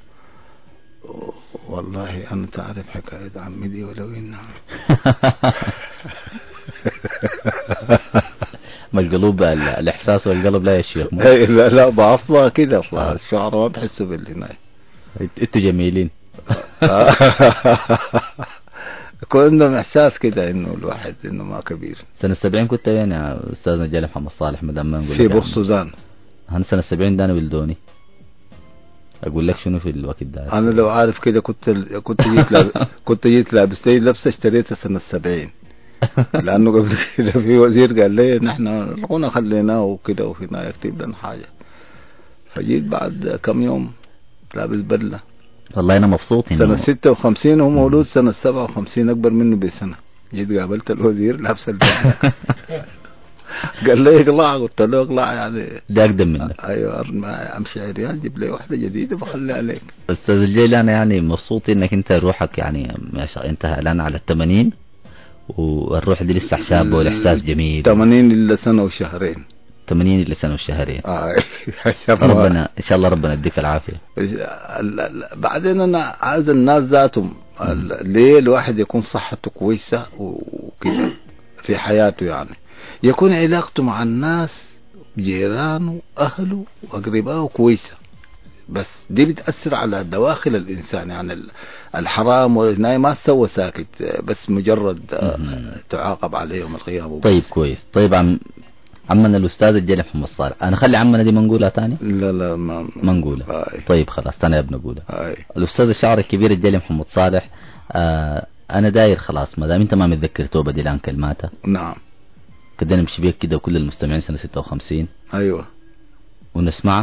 والله أنا تعرف حكاية عمي دي ولو إنها ما القلوب الإحساس والقلب لا يا شيخ. لا بعصبها كده أصلا الشعر ما بحسوا بالهناية. انتوا جميلين. يكون عندهم إحساس كده إنه الواحد إنه ما كبير. سنة 70 كنت وين يا أستاذنا الجلي محمد صالح مدام ما نقول في بوسطوزان. أنا سنة 70 ده أنا ولدوني. أقول لك شنو في الوقت ده؟ أنا لو عارف كده كنت جيت لابس لي لبسة اشتريتها سنة 70. لأنه قبل كده في وزير قال لي نحن الغنى خليناه وكده وفينا يكتب لنا حاجة، فجيت بعد كم يوم لابس بدلة. والله أنا مبسوط سنة 56 وهو مولود سنة 57 أكبر منه بسنة. جيت قابلت الوزير لابس البدلة. قال لي اقلع، قلت له اقلع يعني ده أقدم منك. أيوة ما أمشي عريان جيب لي واحدة جديدة بخلي عليك. أستاذ الجيلي أنا يعني مبسوط إنك أنت روحك يعني أنت الآن على 80 والروح دي لسه شابة والإحساس جميل. 80 إلا سنة وشهرين. 80 إلا سنة وشهرين. ربنا إن شاء الله ربنا يديك العافية. بعدين أنا عايز الناس ذاتهم ليه الواحد يكون صحته كويسة وكده في حياته، يعني يكون علاقته مع الناس جيرانه أهله وأقربائه كويسة، بس دي بتأثر على دواخل الإنسان. يعني الحرام والهناية ما تسوى ساكت، بس مجرد تعاقب عليهم القيام. طيب كويس. طيب عمنا الأستاذ الجلي محمد صالح، أنا خلي عمنا دي ما نقولها تاني؟ لا ما نقولها. طيب خلاص تاني يا بنقولها. الأستاذ الشاعر الكبير الجلي محمد صالح، أنا داير خلاص ما دام أنت ما متذكر توبة دي الآن كلماتها. نعم. كده نمشي بيك كده وكل المستمعين سنة 56. أيوة. ونسمعها،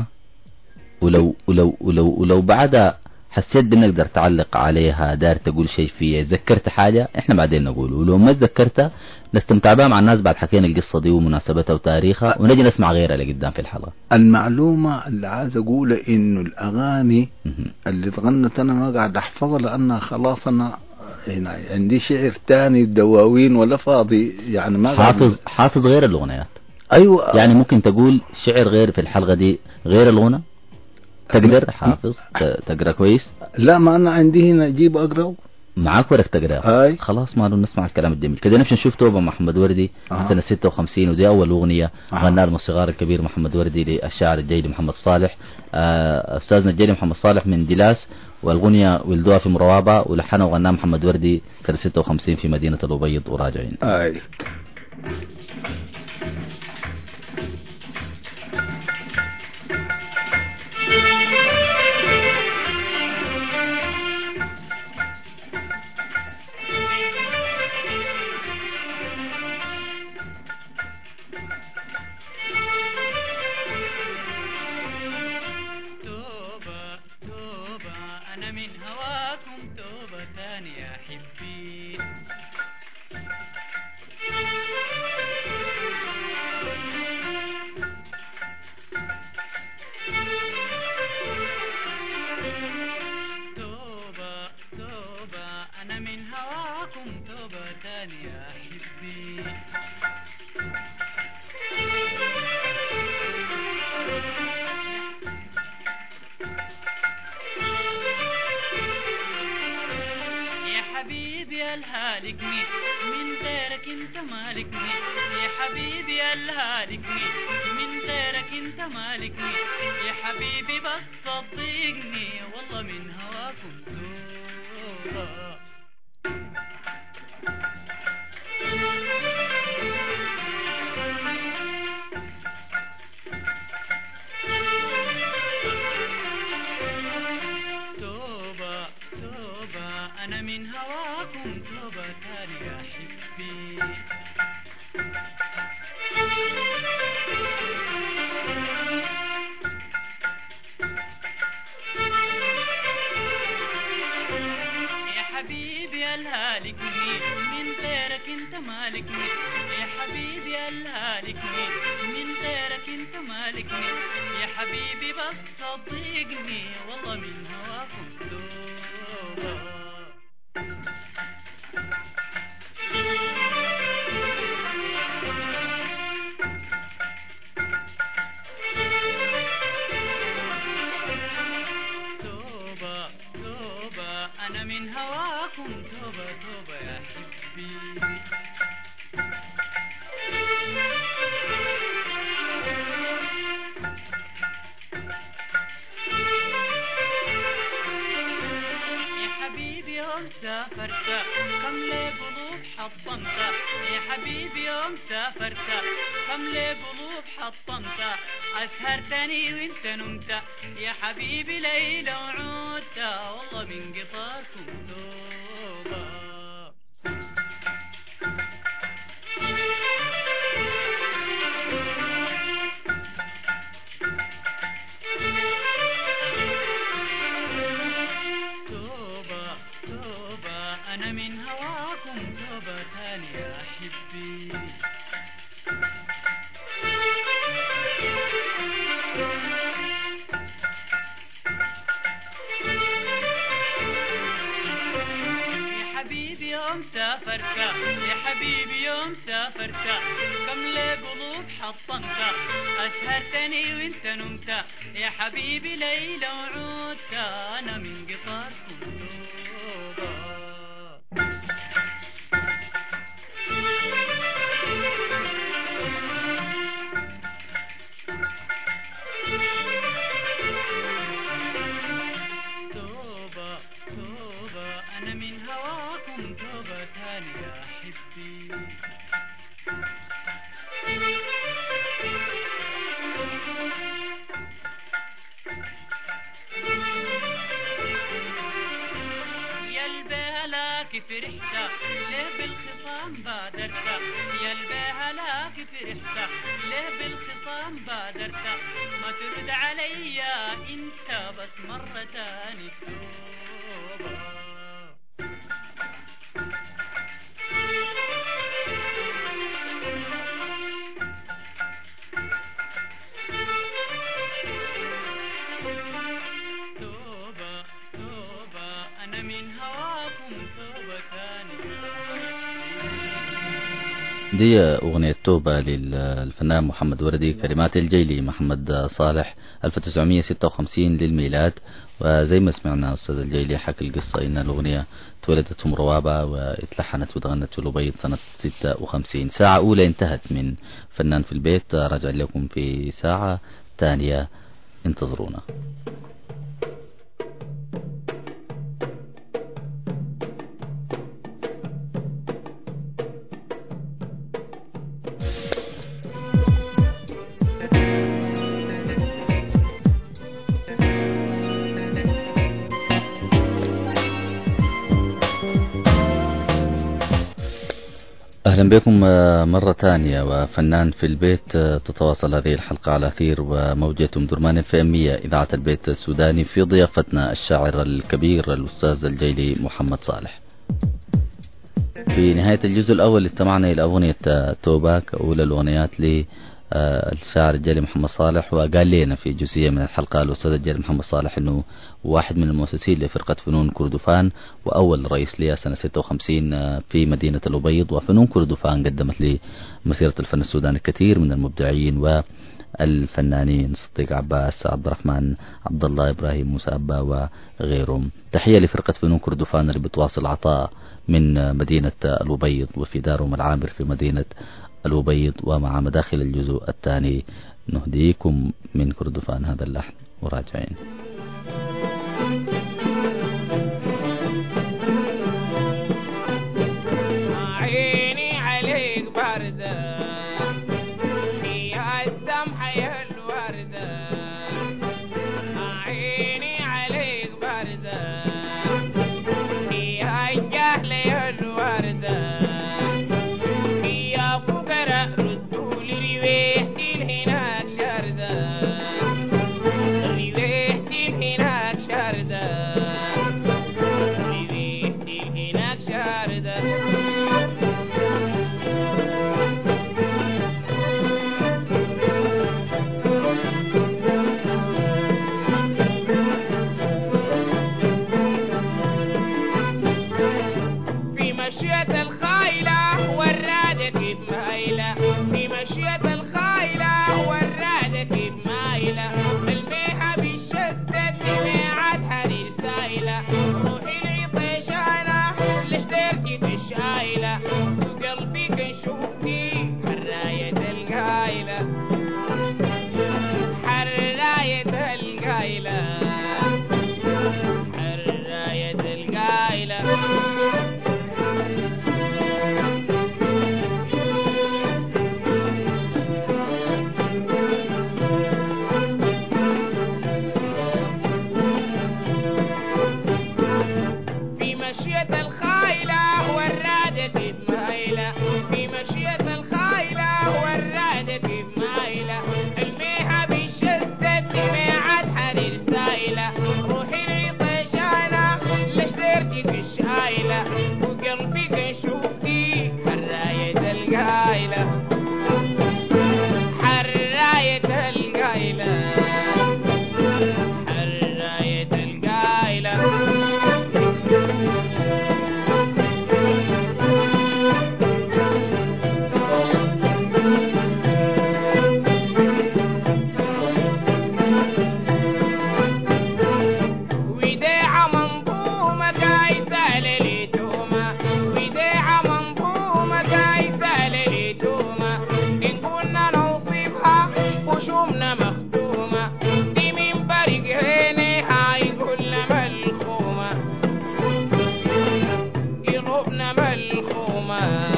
ولو بعدها حسيت بنقدر تعلق عليها، دار تقول شيء فيها، ذكرت حاجة احنا بعدين نقوله، ولو ما تذكرتها نستمتع بها مع الناس بعد حكينا القصة دي ومناسبتها وتاريخها، ونجي نسمع غيرها لقدام في الحلقة. المعلومة اللي عايز اقولها انه الاغاني اللي اتغنت انا ما قاعد احفظها، لانها خلاص انا هنا عندي شعر تاني دواوين ولا فاضي، يعني ما حافظ غير الاغنيات. ايوه يعني ممكن تقول شعر غير في الحلقة دي غير الغنى، تقدر حافظ تقرأ كويس؟ لا ما أنا عندي هنا أجيب أقرأ معاك ورق تقرأ. خلاص ما نسمع الكلام الجميل كده. نمشي نشوف توبة محمد وردي سنة 56، ودي أول أغنية غناها الموسيقار الكبير محمد وردي للشاعر الجيلي محمد صالح. أستاذنا الجيلي محمد صالح من دلاس، والغنية ولدوها في مروابة، ولحنها وغناها محمد وردي سنة 56 في مدينة الأبيض وراجعين. أنا من هواكم توبة تانية أحبين. هالكني من غيرك انت مالكني يا حبيبي الهالكني من غيرك انت مالكني يا حبيبي بس صدقني والله من هواكم توبة توبة توبة أنا من هواكم توبة تاني يا حبي يا حبيبي الهالكني من غيرك انت مالكني يا حبيبي الهالكني من غيرك انت مالكني يا حبيبي بس صدقني والله من هواكم توبة توبة توبة أنا من هواكم توبة توبة يا حبي يا حبيبي يوم سافرت كم لي قلوب حطمت يا حبيبي يوم سافرت كم لي قلوب حطمت أسهرتني وانت نمت يا حبيبي ليلة وعودت والله من قطاركم توبة توبة توبة أنا من هواكم توبة تاني يا حبي يا حبيبي يوم سافرت يا حبيبي يوم سافرت كم لي قلوب حطمت أسهرتني وانت نمت يا حبيبي ليلة وعودت أنا من قطاركم توبة توبة توبة أنا من هواكم توبة تاني يا حبي يا البهلاك فرحت ليه بالخصام بادرت يا البهلاك فرحت ليه بالخصام بادرت ما ترد عليا انت بس مرة تاني توبة توبة توبة أنا من هواكم توبة تاني دي أغنية توبة للفنان محمد وردي، كلمات الجيلي محمد صالح 1956 للميلاد. وزي ما سمعنا أستاذ الجيلي حكى القصة إن الأغنية تولدت روابة واتلحنت وتغنت في الأبيض سنة 56. ساعة أولى انتهت من فنان في البيت، راجع لكم في ساعة ثانية، انتظرونا. أهلا بكم مرة ثانية. وفنان في البيت تتواصل هذه الحلقة على أثير وموجة درمان FM إذاعة البيت السوداني في ضيافتنا الشاعر الكبير الأستاذ الجيلي محمد صالح. في نهاية الجزء الأول استمعنا إلى أغنية توبة كأولى الأغنيات الشاعر الجالي محمد صالح، وقال لنا في جزئية من الحلقة الأستاذ الجالي محمد صالح أنه واحد من المؤسسين لفرقة فنون كردفان، وأول رئيس لها سنة 56 في مدينة الأبيض. وفنون كردفان قدمت لمسيرة الفن السوداني الكثير من المبدعين والفنانين، صديق عباس، عبد الرحمن عبد الله، إبراهيم موسى أبا وغيرهم. تحية لفرقة فنون كردفان اللي بتواصل عطاء من مدينة الأبيض وفي دارهم العامر في مدينة الأبيض. ومع مداخل الجزء الثاني نهديكم من كردفان هذا اللحن وراجعين. عيني عليك باردة فيها السمحة يا الوردة، عيني عليك باردة فيها الجهل يا الوردة، يا فقراء ردوا لي ريحتي هناك شاردة، ريحتي هناك شاردة، ريحتي هناك شاردة. في مشية الخايلة ورادة كيف مايلة، في مشية الخايلة ورادة كيف مايلة، الميها بالشدة دميعات حرير سايلة، روحي العطشانة ليش درجة الشايلة، وقلبي كان شوفتي حراية القايلة، حراية القايلة، حراية القايلة. في مشية الخايلة ورادة كيف مايلة، في مشية الخايلة ورادة كيف مايلة، الميها بالشدة دميعات حرير سايلة، روحي العطشانة ليش درجك الشايلة، وقلبي كان شوفتي حراية القايلة، حراية القايلة، حراية القايلة. وديعة منظومة كايسة لليتومة، وديعة منظومة كايسة لليتومة، إن كنا نوصفها وشومنا مختومة، دي من برق عينيها يقولنا ملخومة، قلوبنا ملخومة،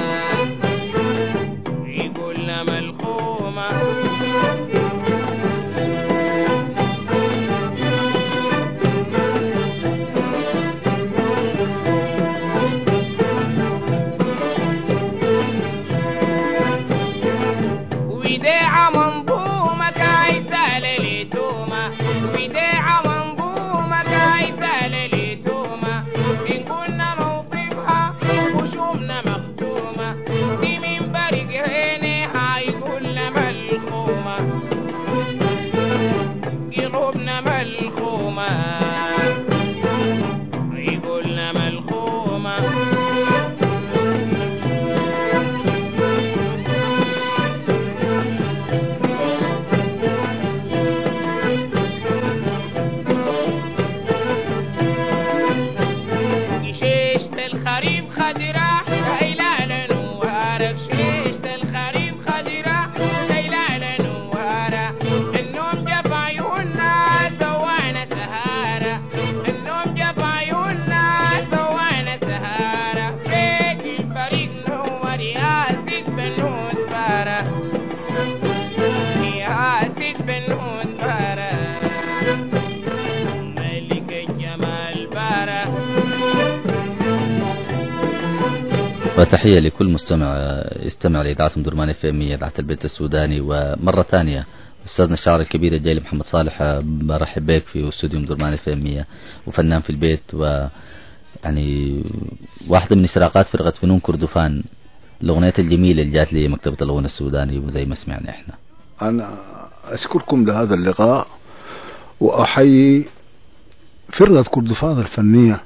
يقولنا ملخومة. وديعة منظومة كايسة لليتومة، وديعة منظومة كايسة لليتومة، إن كنا نوصفها وشومنا مختومة، دي من برق عينيها يقولنا ملخومة، قلوبنا ملخومة، يقولنا ملخومة. شيشة الخريف خضرا شايلة لنوارك، شيشة الخريف خضرا شايلة لنوارة، النوم جاب عيوننا سوانا سهارة، النوم جاب عيوننا سوانا سهارة، فيك الفريق نور ياسك بنوت فارة، ياسك بنوت فارة، ملك الجمال بارة. وتحية لكل مستمع يستمع لإذاعة درمان FM إذاعة البيت السوداني. ومرة ثانية أستاذنا الشاعر الكبير الجالي محمد صالح، برحب بك في استوديو درمان FM وفنان في البيت، ويعني واحدة من إسراقات فرقة فنون كردفان الأغنية الجميلة اللي جات لي مكتبة الغنى السوداني وزي ما سمعنا إحنا. أنا أشكركم لهذا اللقاء، وأحيي فرقة كردفان الفنية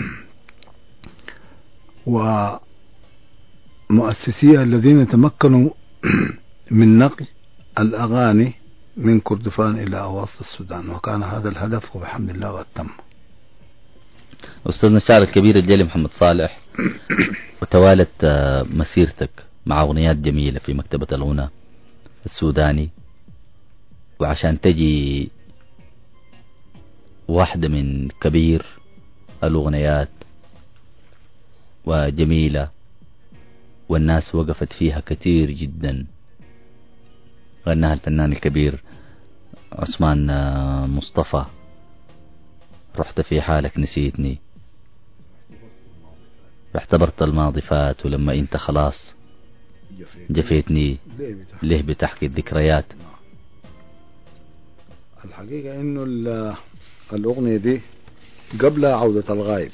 ومؤسسيها الذين تمكنوا من نقل الأغاني من كردفان إلى أواسط السودان، وكان هذا الهدف وبحمد الله قد تم. أستاذنا الشاعر الكبير الجلي محمد صالح، وتوالت مسيرتك مع أغنيات جميلة في مكتبة الغنى السوداني، وعشان تجي واحدة من كبير الأغنيات وجميلة والناس وقفت فيها كثير جدا، غناها الفنان الكبير عثمان مصطفى، رحت في حالك نسيتني، اعتبرت الماضي فات، ولما انت خلاص جفيتني ليه بتحكي الذكريات. الحقيقة انه الأغنية دي قبل عودة الغايب.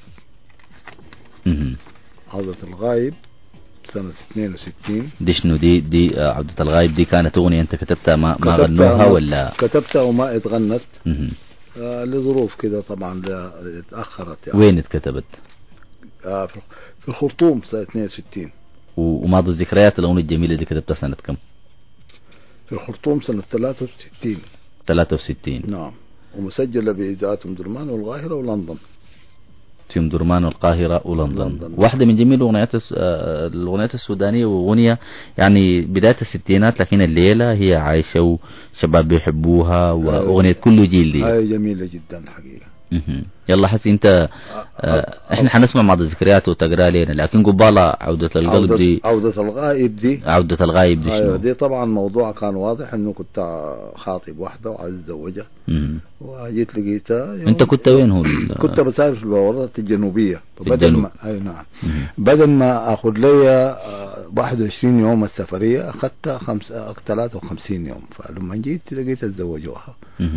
عودة الغايب سنة 62. دي شنو دي عودة الغايب دي كانت أغنية أنت كتبتها ما غنوها ولا؟ كتبتها وما اتغنت لظروف كده طبعا اتأخرت يعني. وين اتكتبت؟ في الخرطوم سنة 62. وماضي الذكريات الأغنية الجميلة دي كتبتها سنة كم؟ في الخرطوم سنة 63. 63 نعم، ومسجلة بإذاعة أم درمان والقاهرة ولندن. في أم درمان والقاهرة ولندن. واحدة من جميل الأغنيات السودانية، وأغنية يعني بداية الستينات، لكن الليلة هي عايشة وشباب بيحبوها، وأغنية كل جيل دي. هاي جميلة جدا حقيقة. يلا حسي انت احنا حنسمع بعض الذكريات وتقرا لنا، لكن قبالة عودة القلب دي، عودة الغائب دي شنو؟ دي طبعا موضوع كان واضح انه كنت خاطب واحدة وعايز اتزوجها، وجيت لقيتها. انت كنت وين هو؟ كنت بسافر في الولايات الجنوبية. نعم. بدل ما اخذ لي 21 يوم السفرية اخذتها 53 يوم، فلما جيت لقيتها تزوجوها.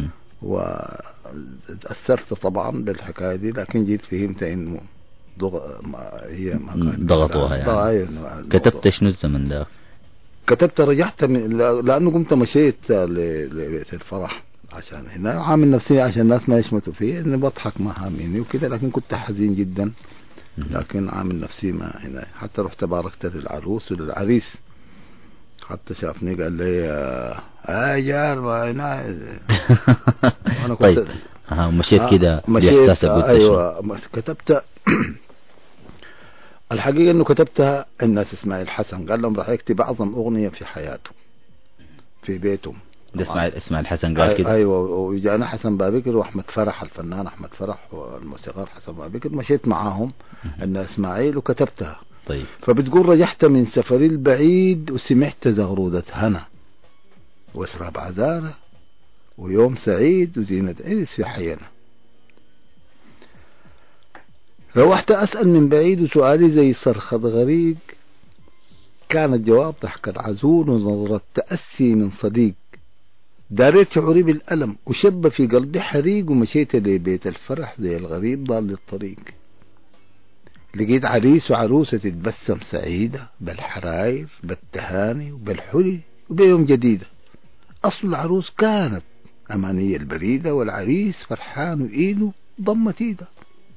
وتأثرت طبعا بالحكاية دي، لكن جيت فهمت انه هي ما كانت ضغطوها يعني. كتبت شنو الزمن ده؟ كتبت رجعت لانه قمت مشيت لبيت الفرح عشان هنا عامل نفسي عشان الناس ما يشمتوا فيه اني بضحك ما هاميني وكده، لكن كنت حزين جدا، لكن عامل نفسي ما هنا. حتى رحت باركت للعروس وللعريس، حتى شافني قال لي جار ما هنا. انا كنت طيب مشيت كده مشيت. ايوه كتبت. الحقيقة انه كتبتها الناس اسماعيل حسن قال لهم راح يكتب اعظم اغنية في حياته في بيتهم. ده اسماعيل حسن قال كده. ايوه، وجانا حسن بابكر واحمد فرح، الفنان احمد فرح والموسيقار حسن بابكر، مشيت معاهم ان اسماعيل وكتبتها. طيب. فبتقول رجعت من سفري البعيد وسمعت زغرودة هنا واسراب عذارة ويوم سعيد وزينة عيد في حينا. روحت أسأل من بعيد وسؤالي زي صرخة غريق، كان الجواب ضحك العزول ونظرة تأسي من صديق. داريت شعوري بالألم وشب في قلبي حريق، ومشيت لبيت الفرح زي الغريب ضال للطريق. لقيت عريس وعروسة تتبسم سعيدة بالحراير بالتهاني وبالحلي وبيوم جديدة. أصل العروس كانت أمانية البريدة، والعريس فرحان وإيده ضمت إيده.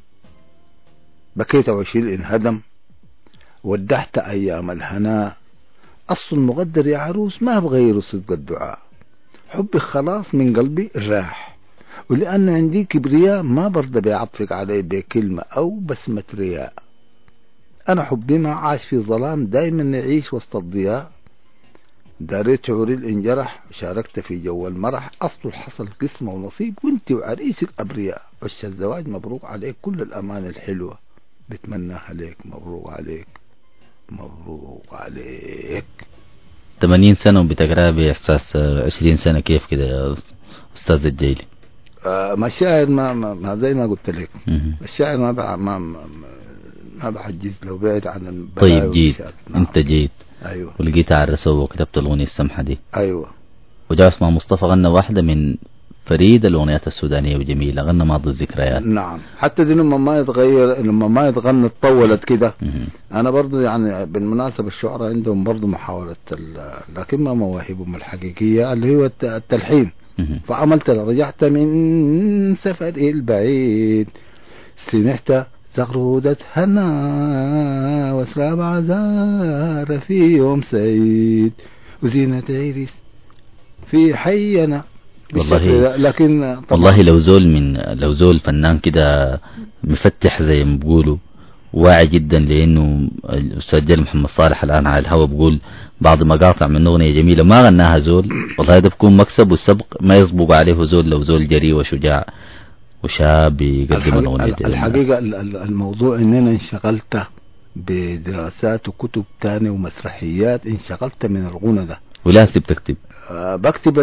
بكيت وعشيل انهدم ودعت أيام الهناء. أصل المقدر يا عروس ما بغير صدق الدعاء. حبي خلاص من قلبي راح، ولأن عندي كبرياء ما برضى بعطفك علي بكلمة أو بسمة رياء. أنا حبي ما عاش في ظلام، دايما نعيش وسط الضياء. داريت شعوري الانجرح وشاركت في جو المرح. أصل حصل قسمة ونصيب وانت وعريسك أبرياء. عش الزواج مبروك عليك، كل الأمان الحلوة بتمناها ليك. مبروك عليك مبروك عليك. 80 سنة وبتقرأ بإحساس 20 سنة، كيف كده يا أستاذ الجيلي؟ مشاعر ما زي ما قلت لك. الشاعر ما بحجز لو بعد عن البلاء. طيب جيت. نعم. انت جيت. ايوه. ولقيت على الرسول وكتبت الأغنية السمحة دي. ايوه. وجاء اسمها مصطفى غنى واحدة من فريد الأغنيات السودانية وجميلة، غنى ماضي الذكريات. نعم، حتى دي لما ما يتغير، لما ما يتغنى طولت كده. أنا برضو يعني بالمناسبة الشعراء عندهم برضو محاولة لكن ما مواهبهم الحقيقية اللي هو التلحين. فعملت رجعت من سفري البعيد سمعت زغرودة هنا واسراب عزار في يوم سعيد وزينة عريس في حينا. والله لكن والله لو زول فنان كده مفتح زي ما بيقولوا واعي جدا، لانه الاستاذ جلال محمد صالح الان على الهوا بقول بعض مقاطع من اغنيه جميله ما غناها زول، والله هذا بكون مكسب، والسبق ما يسبق عليه زول لو زول جريء وشجاع وشاب يقدم الاغنيه دي. الحقيقه الموضوع اننا انشغلت بدراسات وكتب تانية ومسرحيات، انشغلت من الغنى ده. ولازم تكتب؟ بكتب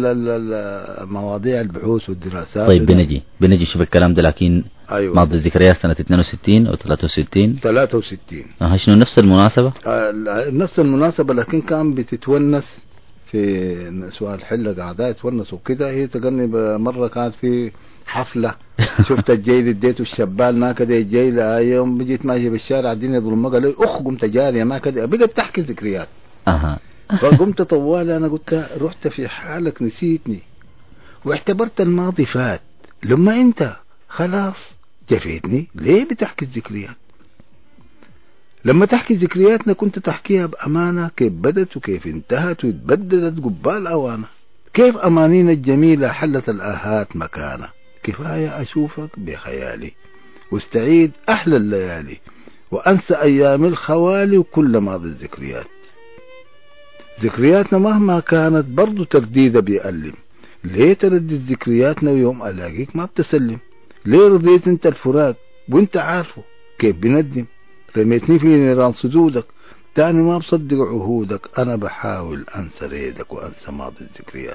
مواضيع البحوث والدراسات. طيب بنجي شوف الكلام ده، لكن أيوة. ماضي الذكريات سنة 62 أو 63. 63. شنو نفس المناسبة؟ نفس المناسبة، لكن كان بتتونس في سؤال حلة قاعدة يتونس وكده. هي تغني مرة كانت في حفلة شفت الجيل اديته الشبال ما كده الجيل. يوم جيت ماشي بالشارع الدنيا ظلمة قال لي قمت جارية ما كده بقت تحكي ذكريات. فقمت طوال انا قلت رحت في حالك نسيتني واعتبرت الماضي فات، لما انت خلاص جفيتني ليه بتحكي الذكريات؟ لما تحكي ذكرياتنا كنت تحكيها بأمانة، كيف بدت وكيف انتهت واتبدلت قبال أوانة، كيف أمانينا الجميلة حلت الآهات مكانة. كفاية أشوفك بخيالي واستعيد أحلى الليالي وأنسى أيام الخوالي وكل ماضي الذكريات. ذكرياتنا مهما كانت برضو ترديدة بيألم، ليه تردد ذكرياتنا ويوم ألاقيك ما بتسلم؟ ليه رضيت انت الفراق وانت عارفه كيف بندم؟ رميتني في نيران صدودك تاني ما بصدق عهودك، أنا بحاول أنسى ريدك وأنسى ماضي الذكريات.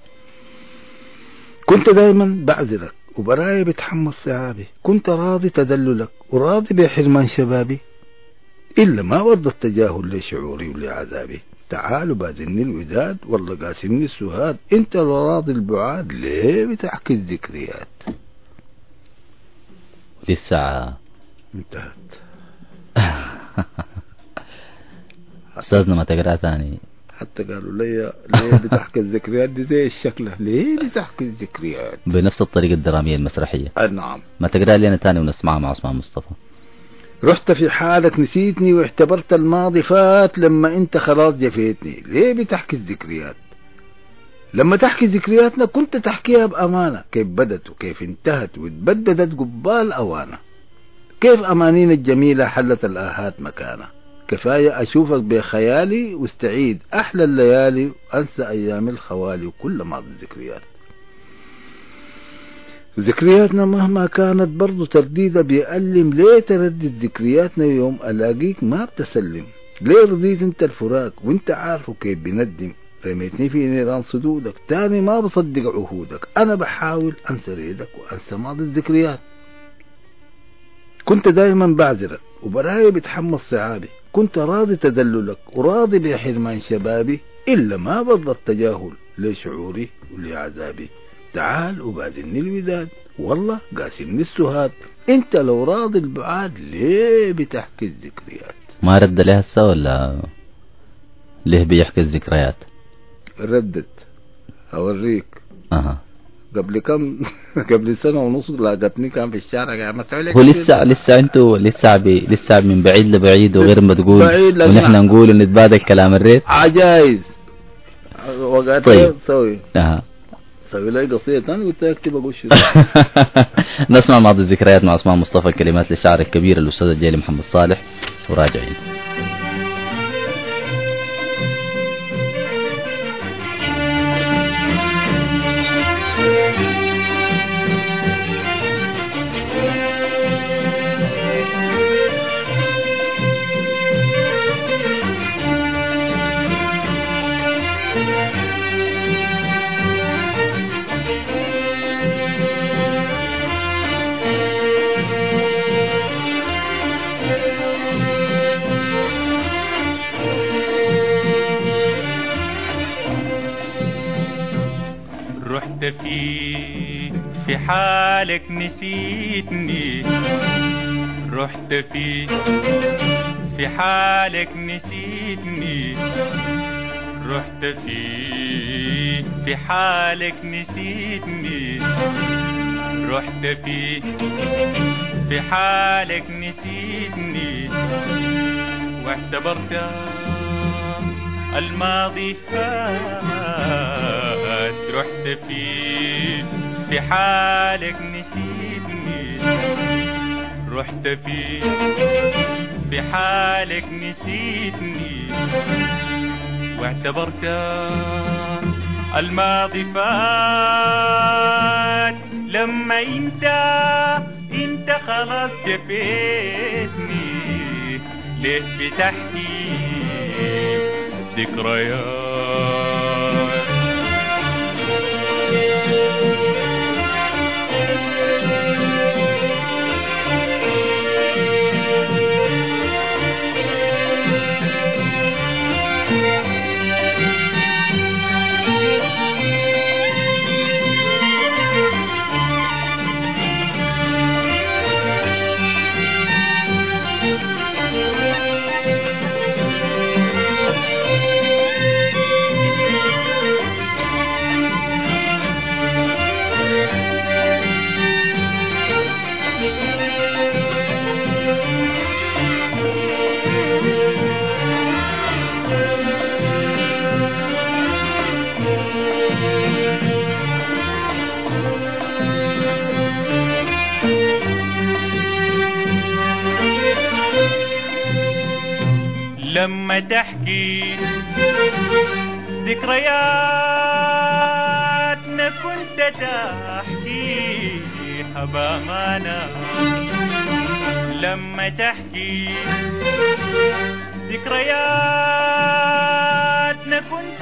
كنت دايما بعذرك وبرايا بتحمل صعابي، كنت راضي تدللك وراضي بحرمان شبابي، إلا ما برضى التجاهل لشعوري ولعذابي. تعالوا بادلني الوداد والله قاسمني السهاد، انت لو راضي البعاد ليه بتحكي الذكريات؟ للساعة انتهت. أستاذنا ما تقرأ ثاني؟ حتى قالوا لي ليه بتحكي الذكريات دي زي الشكل، ليه بتحكي الذكريات بنفس الطريقة الدرامية المسرحية. نعم. ما تقرأ لي أنا ثاني ونسمعها مع عثمان مصطفى. رحت في حالك نسيتني واعتبرت الماضي فات، لما انت خلاص جفيتني ليه بتحكي الذكريات؟ لما تحكي ذكرياتنا كنت تحكيها بأمانة، كيف بدت وكيف انتهت واتبددت قبال أوانة، كيف أمانينا الجميلة حلت الآهات مكانة. كفاية أشوفك بخيالي واستعيد أحلى الليالي وأنسى أيام الخوالي وكل ماضي الذكريات. ذكرياتنا مهما كانت برضو ترديدة بيألم، ليه تردد ذكرياتنا يوم ألاقيك ما بتسلم؟ ليه رضيت انت الفراق وانت عارفه كيف بندم؟ رميتني في نيران صدودك تاني ما بصدق عهودك، أنا بحاول أنسى ريدك وأنسى ماضي الذكريات. كنت دايما بعذرك وبرايا بتحمل صعابي، كنت راضي تدللك وراضي بحرمان شبابي، إلا ما برضى التجاهل لشعوري ولعذابي. تعال وبادلني الوداد والله قاسمني السهاد، انت لو راضي البعاد ليه بتحكي الذكريات؟ ما رد لها هسه ولا ليه بيحكي الذكريات؟ ردت اوريك. قبل سنة ونص لاقتني كان في الشارع قاعد مسؤول. هو لسه انتوا لسه من بعيد لبعيد وغير ما تقول ونحن نقول ونتبادل كلام الريت عجايز. وقعت طيب. سوي لي قصيدة ثانية قلت اكتب اقول شو. نسمع ماضي الذكريات مع عثمان مصطفى، كلمات للشاعر الكبير الأستاذ جلال محمد صالح، وراجعين. رحت في حالك نسيتني، رحت في حالك نسيتني، رحت في حالك نسيتني، رحت في حالك نسيتني، واعتبرت الماضي فات. رحت في حالك نسيتني، رحت في حالك نسيتني، واعتبرت الماضي فات. لما انت خلاص جفيتني، ليه بتحكي ذكريات؟ لما تحكي ذكرياتنا كنت تحكيها بأمانة. لما تحكي ذكرياتنا كنت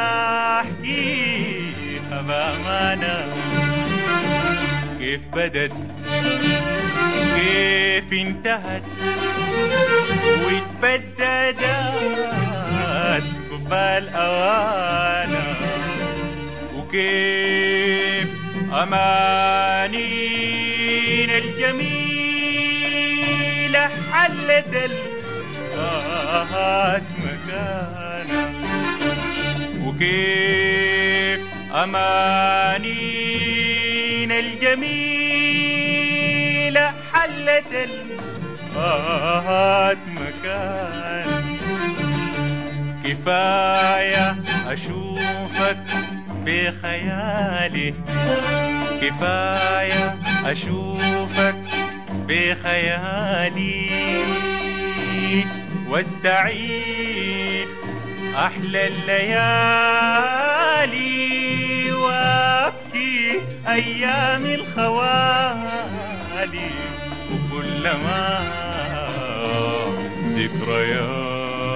تحكيها بأمانة. كيف بدت كيف انتهت واتبددت بالأوانة، وكيف أمانينا الجميلة حلت الآهات مكانها، وكيف أمانينا الجميلة حلت الآهات مكان. كفاية أشوفك بخيالي، كفاية أشوفك بخيالي، واستعيد أحلى الليالي، وأبكي أيام الخوالي، وكلما ذكريات.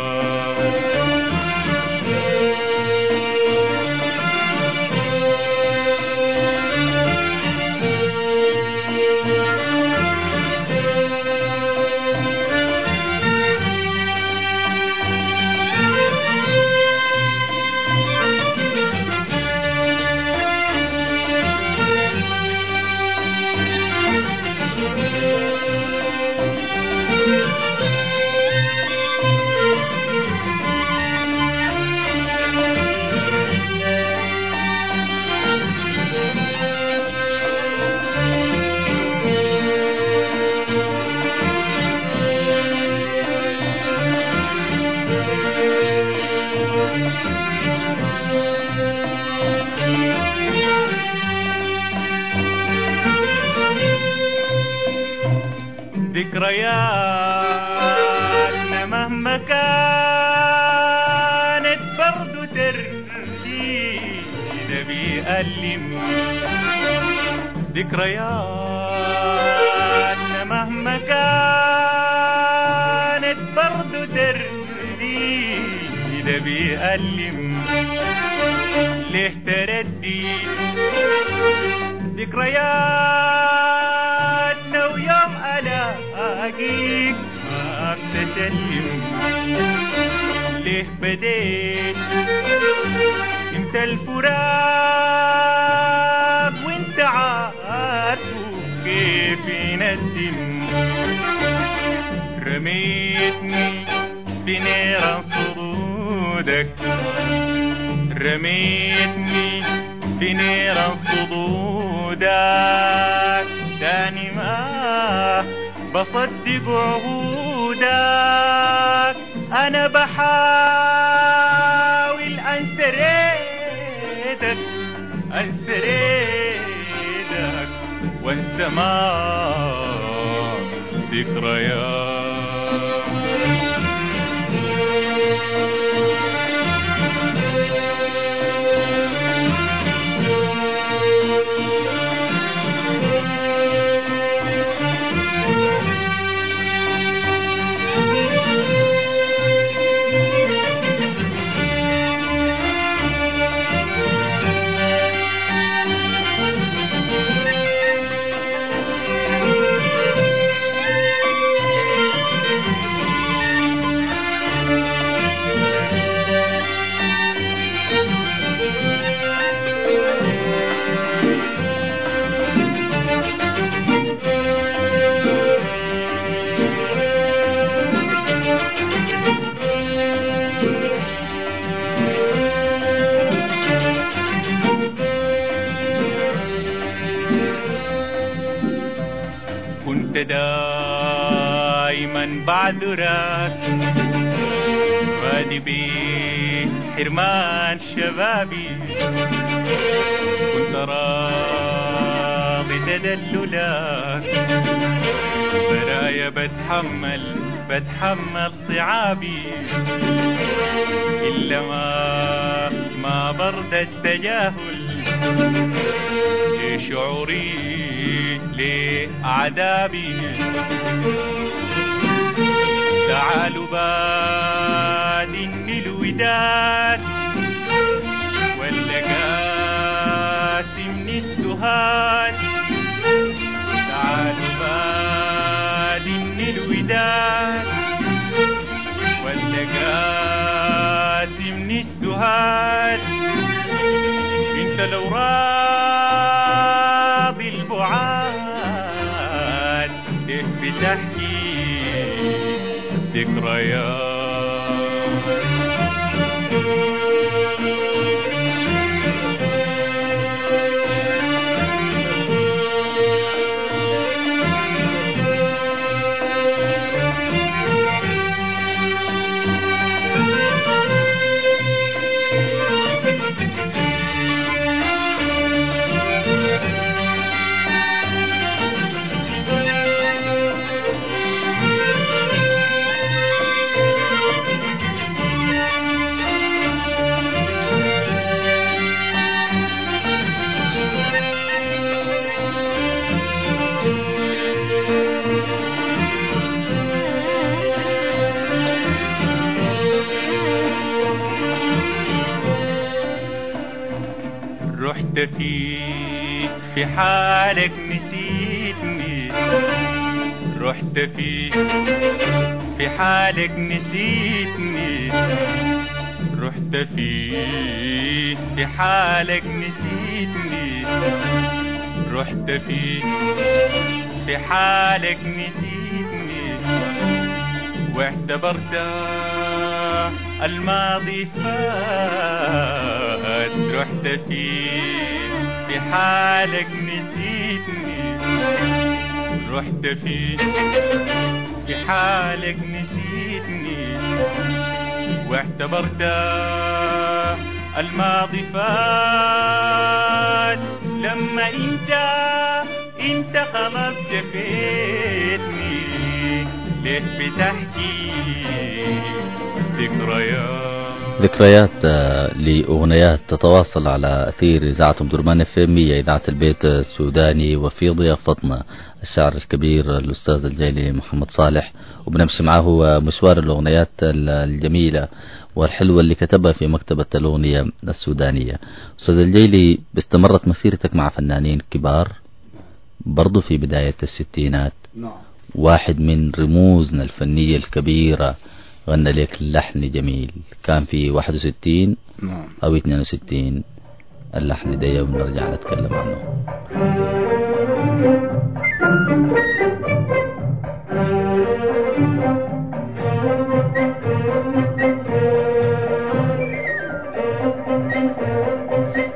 ذكرياتنا مهما كانت برضو ترجينا بيألم. ذكرياتنا مهما كانت برضو ترجينا بيألم. ليه تردي ذكرياتنا ويوم ألاقيك ما بتسلم. ليه بديت انت الفراق رميتني في نير صدودك، تاني ما بصدق عهودك. أنا بحاول أنسريدك وانسى ما ذكريات. كنت دايما بعذرك وادي بحرمان شبابي، كنت راضي تدللك برايا بتحمل صعابي، إلا ما برد التجاهل لشعوري لعذابي. تعالوا بادني الوداد ولا قاسمني السهاد، تعالوا بادني الوداد ولا قاسمني السهاد. انت لو راضي البعاد بتحكي ذكريات. رحت في حالك نسيتني، رحت في حالك نسيتني، رحت في حالك نسيتني، رحت في حالك نسيتني، واعتبرت الماضي فات. رحت في حالك نسيتني، رحت في حالك نسيتني، واعتبرت الماضي فات. لما انت خلاص جفيتني، ليه بتحكي ذكريات لأغنيات تتواصل على أثير إذاعة أم درمان اف ام 100 إذاعة البيت السوداني، وفي ضيافتنا الشاعر الكبير الأستاذ الجيلي محمد صالح، وبنمشي معه مشوار الأغنيات الجميلة والحلوة اللي كتبها في مكتبة الأغنية السودانية. أستاذ الجيلي، استمرت مسيرتك مع فنانين كبار برضو في بداية الستينات. واحد من رموزنا الفنية الكبيرة غنى لك لحن جميل، كان في 61 أو 62 اللحن ده، ونرجع نتكلم عنه.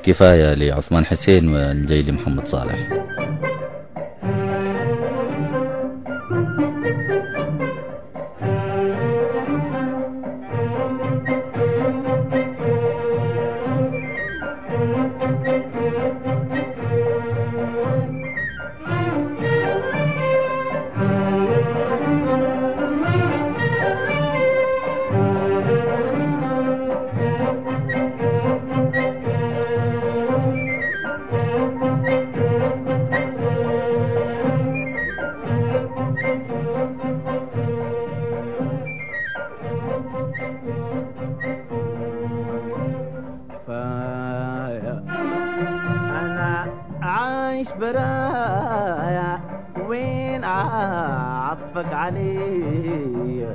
كفاية لعثمان حسين والجيلي محمد صالح. برايا وين عطفك علي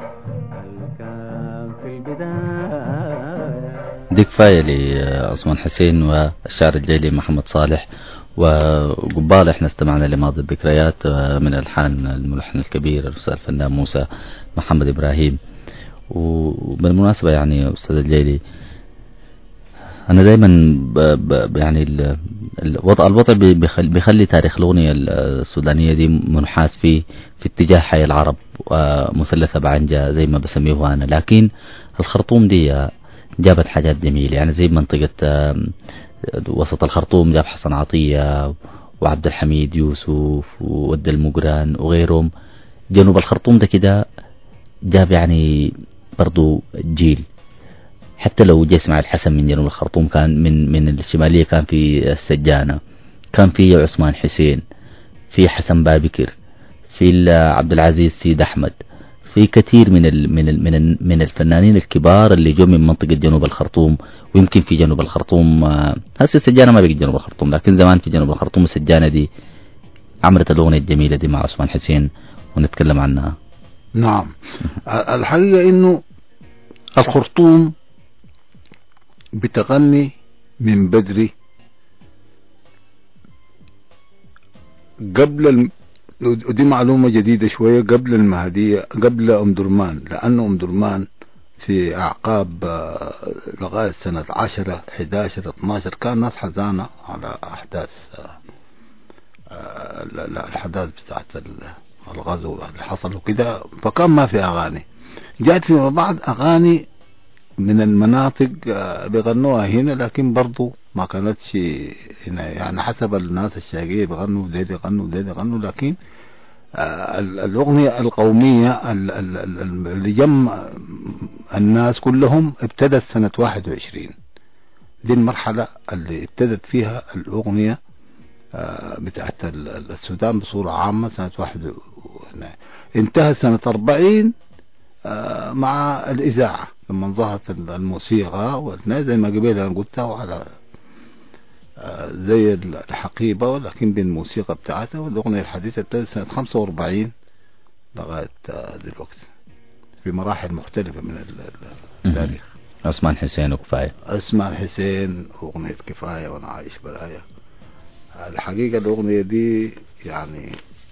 كان في البداية. دي كفاية لعثمان حسين والشاعر الجيلي محمد صالح. وقبال احنا استمعنا لماضي الذكريات من الحان الملحن الكبير الأستاذ الفنان موسى محمد إبراهيم. وبالمناسبة يعني أستاذ الجيلي، أنا دايما يعني الوضع بيخلي تاريخ الأغنية السودانية دي منحاز في اتجاه حي العرب ومثلثة بعنجة زي ما بسميه أنا. لكن الخرطوم دي جابت حاجات جميلة، يعني زي منطقة وسط الخرطوم جاب حسن عطية وعبد الحميد يوسف وود المقران وغيرهم. جنوب الخرطوم ده كده جاب يعني برضو جيل. حتى لو جاء اسماعيل الحسن من جنوب الخرطوم كان من الشمالية، كان في السجانة، كان في عثمان حسين، في حسن بابكر، في عبد العزيز سيد أحمد، في كثير من الفنانين الكبار اللي جو من منطقة جنوب الخرطوم. ويمكن في جنوب الخرطوم هسه السجانة ما بقت جنوب الخرطوم، لكن زمان في جنوب الخرطوم السجانة دي عملت الأغنية الجميلة دي مع عثمان حسين ونتكلم عنها. نعم، الحقيقة إنه الخرطوم بتغني من بدري قبل ودي معلومة جديدة شوية، قبل المهدية، قبل أم درمان، لأن أم درمان في أعقاب لغاية سنة 10 11 12 كان ناس حزانة على أحداث الأحداث بتاعت الغزو اللي حصل وكده، فكان ما في أغاني. جاءت في بعض أغاني من المناطق بيغنوها هنا، لكن برضو ما كانتش هنا، يعني حسب الناس الشاقية بيغنوا وديد يغنوا وديد يغنوا، لكن الأغنية القومية اللي جمع الناس كلهم ابتدت سنة 21. دي المرحلة اللي ابتدت فيها الأغنية بتاعت السودان بصورة عامة سنة 1. انتهت سنة 40 مع الإذاعة لما ظهرت الموسيقى زي ما قبل أنا قلتها، وعلى زي الحقيبة ولكن بالموسيقى بتاعتها. والأغنية الحديثة ابتدت سنة 45 لغاية دلوقتي في مراحل مختلفة من التاريخ. عثمان حسين وكفاية. عثمان حسين أغنية كفاية وأنا عايش برايا. الحقيقة الأغنية دي يعني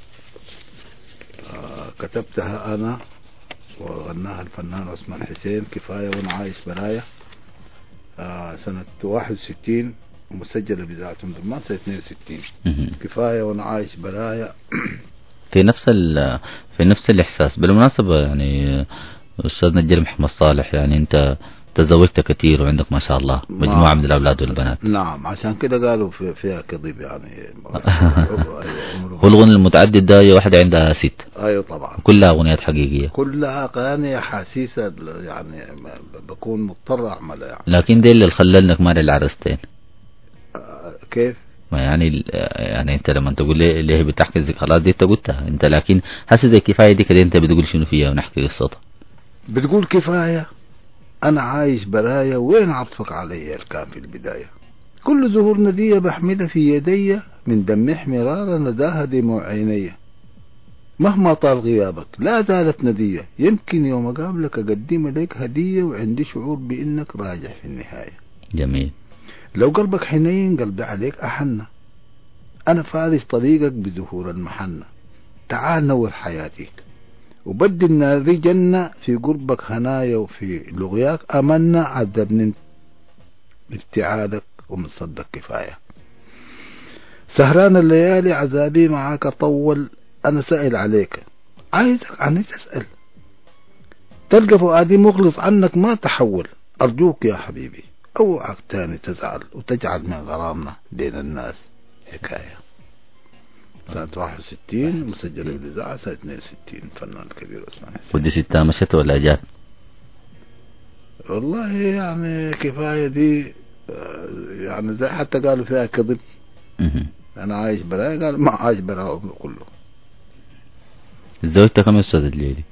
كتبتها أنا وغناها الفنان عثمان حسين. كفاية وانا عايش برايا سنة 61 ومسجلة بإذاعة أم درمان سنة 62. كفاية وانا عايش برايا في نفس الإحساس. بالمناسبة يعني أستاذنا الجيلي محمد صالح، يعني أنت تزوجت كثير وعندك ما شاء الله مجموعة من الأولاد والبنات. نعم، عشان كده قالوا فيها كذب يعني. والغنى المتعدد ده واحدة عندها 6. أيوة طبعا، كلها أغنيات حقيقية، كلها أغاني حسيسة، يعني بكون مضطر أعملها يعني. لكن دي اللي خللنك مال العرستين. كيف؟ ما يعني أنت لما تقول ليه بتحكي الذكريات دي أنت قلتها أنت، لكن هسه زي كفاية دي كده أنت بتقول شنو فيها ونحكي قصتها. بتقول كفاية أنا عايش برايا وين عطفك علي كان في البداية، كل زهور ندية بحملها في يدي، من دم حمرارة نداها دموع عيني، مهما طال غيابك لا زالت ندية، يمكن يوم أقابلك أقدم لك هدية، وعندي شعور بإنك راجع في النهاية. جميل. لو قلبك حنين قلبي عليك أحنة، أنا فارس طريقك بزهور المحنة، تعال نور حياتي وبدل ناري جنة، في قربك هنايا وفي لغياك أمنا، عذبني ابتعادك ومتصدق كفاية. سهران الليالي عذابي معاك طول، أنا سائل عليك عايزك عني تسأل، تلقى فؤادي مخلص عنك ما تحول، أرجوك يا حبيبي اوعك تاني تزعل وتجعل من غرامنا بين الناس حكاية. سنة 61 مسجل بالإذاعة، سنة 62 فنان كبير عثمان حسين. ودي ستة مشت ولا جات؟ والله يعني كفاية دي يعني زي حتى قالوا فيها كذب. أنا عايش براها، قال ما عايش براها عمره كله. زوجتك كم أستاذ الليلي؟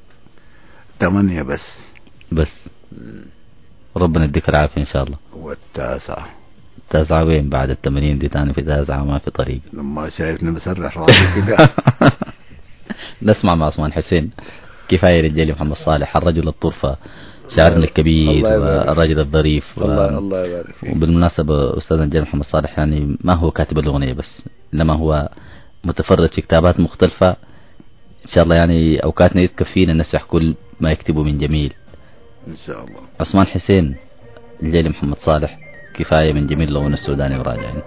8 بس. ربنا يديك العافية إن شاء الله. والتاسعة وين بعد 80 دي تاني في 9 ما في طريق. لما شايفني مسرح راسي كده. نسمع مع عثمان حسين كفاية رجالي محمد صالح الرجل الطرفة شاعرنا الكبير والرجل الظريف الله يبارك فيك. وبالمناسبة أستاذنا الجليل محمد صالح يعني ما هو كاتب الأغنية بس، إنما هو متفرد في كتابات مختلفة إن شاء الله، يعني أوقاتنا يتكفينا نسرح كل ما يكتبه من جميل إن شاء الله. عثمان حسين الجليل محمد صالح كفاية من جميل لون السوداني وراجعين.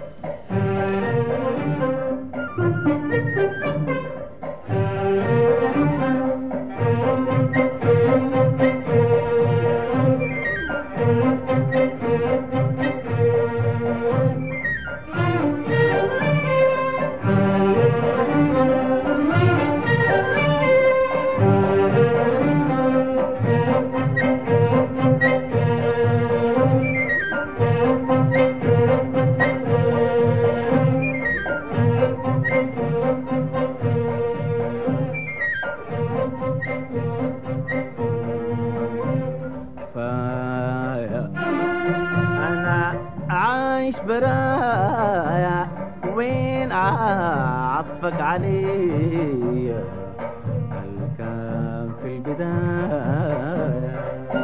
برايا وين عطفك علي كان في البداية.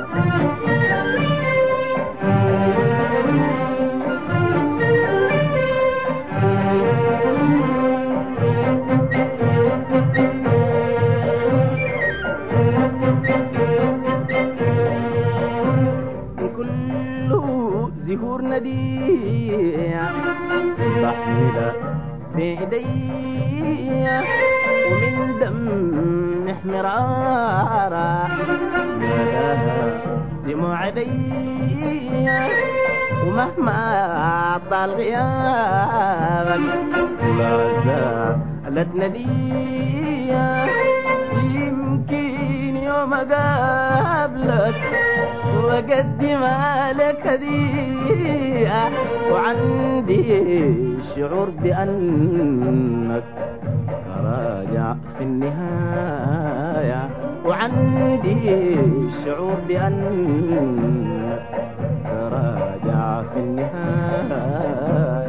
كله زهور نديع بحملها في ايديا ومن دم حمرارة مداها دموع عينيا، ومهما طال غيابك ولا زالت نديا يمكن يوم اقابلك وأقدم لك هدية، وعندي شعور بأنك راجع في النهاية، وعندي شعور بأنك راجع في النهاية.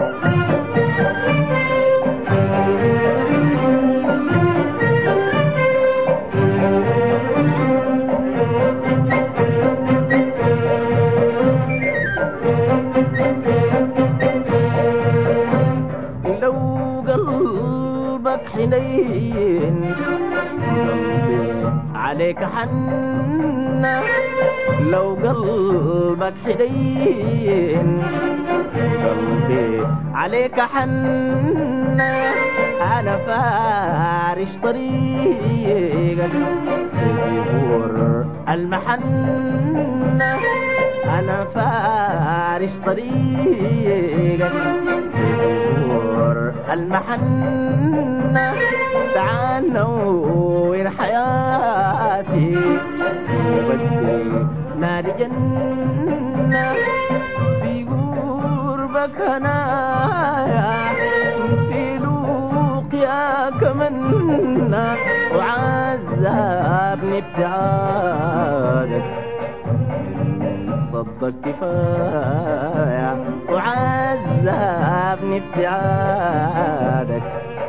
حنين قلبي عليك حنة، لو قلبك حنين قلبي عليك حنة، أنا فارش طريقك تزور المحنة، أنا فارش طريقك تزور المحنة، تعال نور حياتي وبدل نار جنة، في قربك هنايا في لوقيا كمنة، وعذابني ابتعادك من صدق كفاية، وعذابني ابتعادك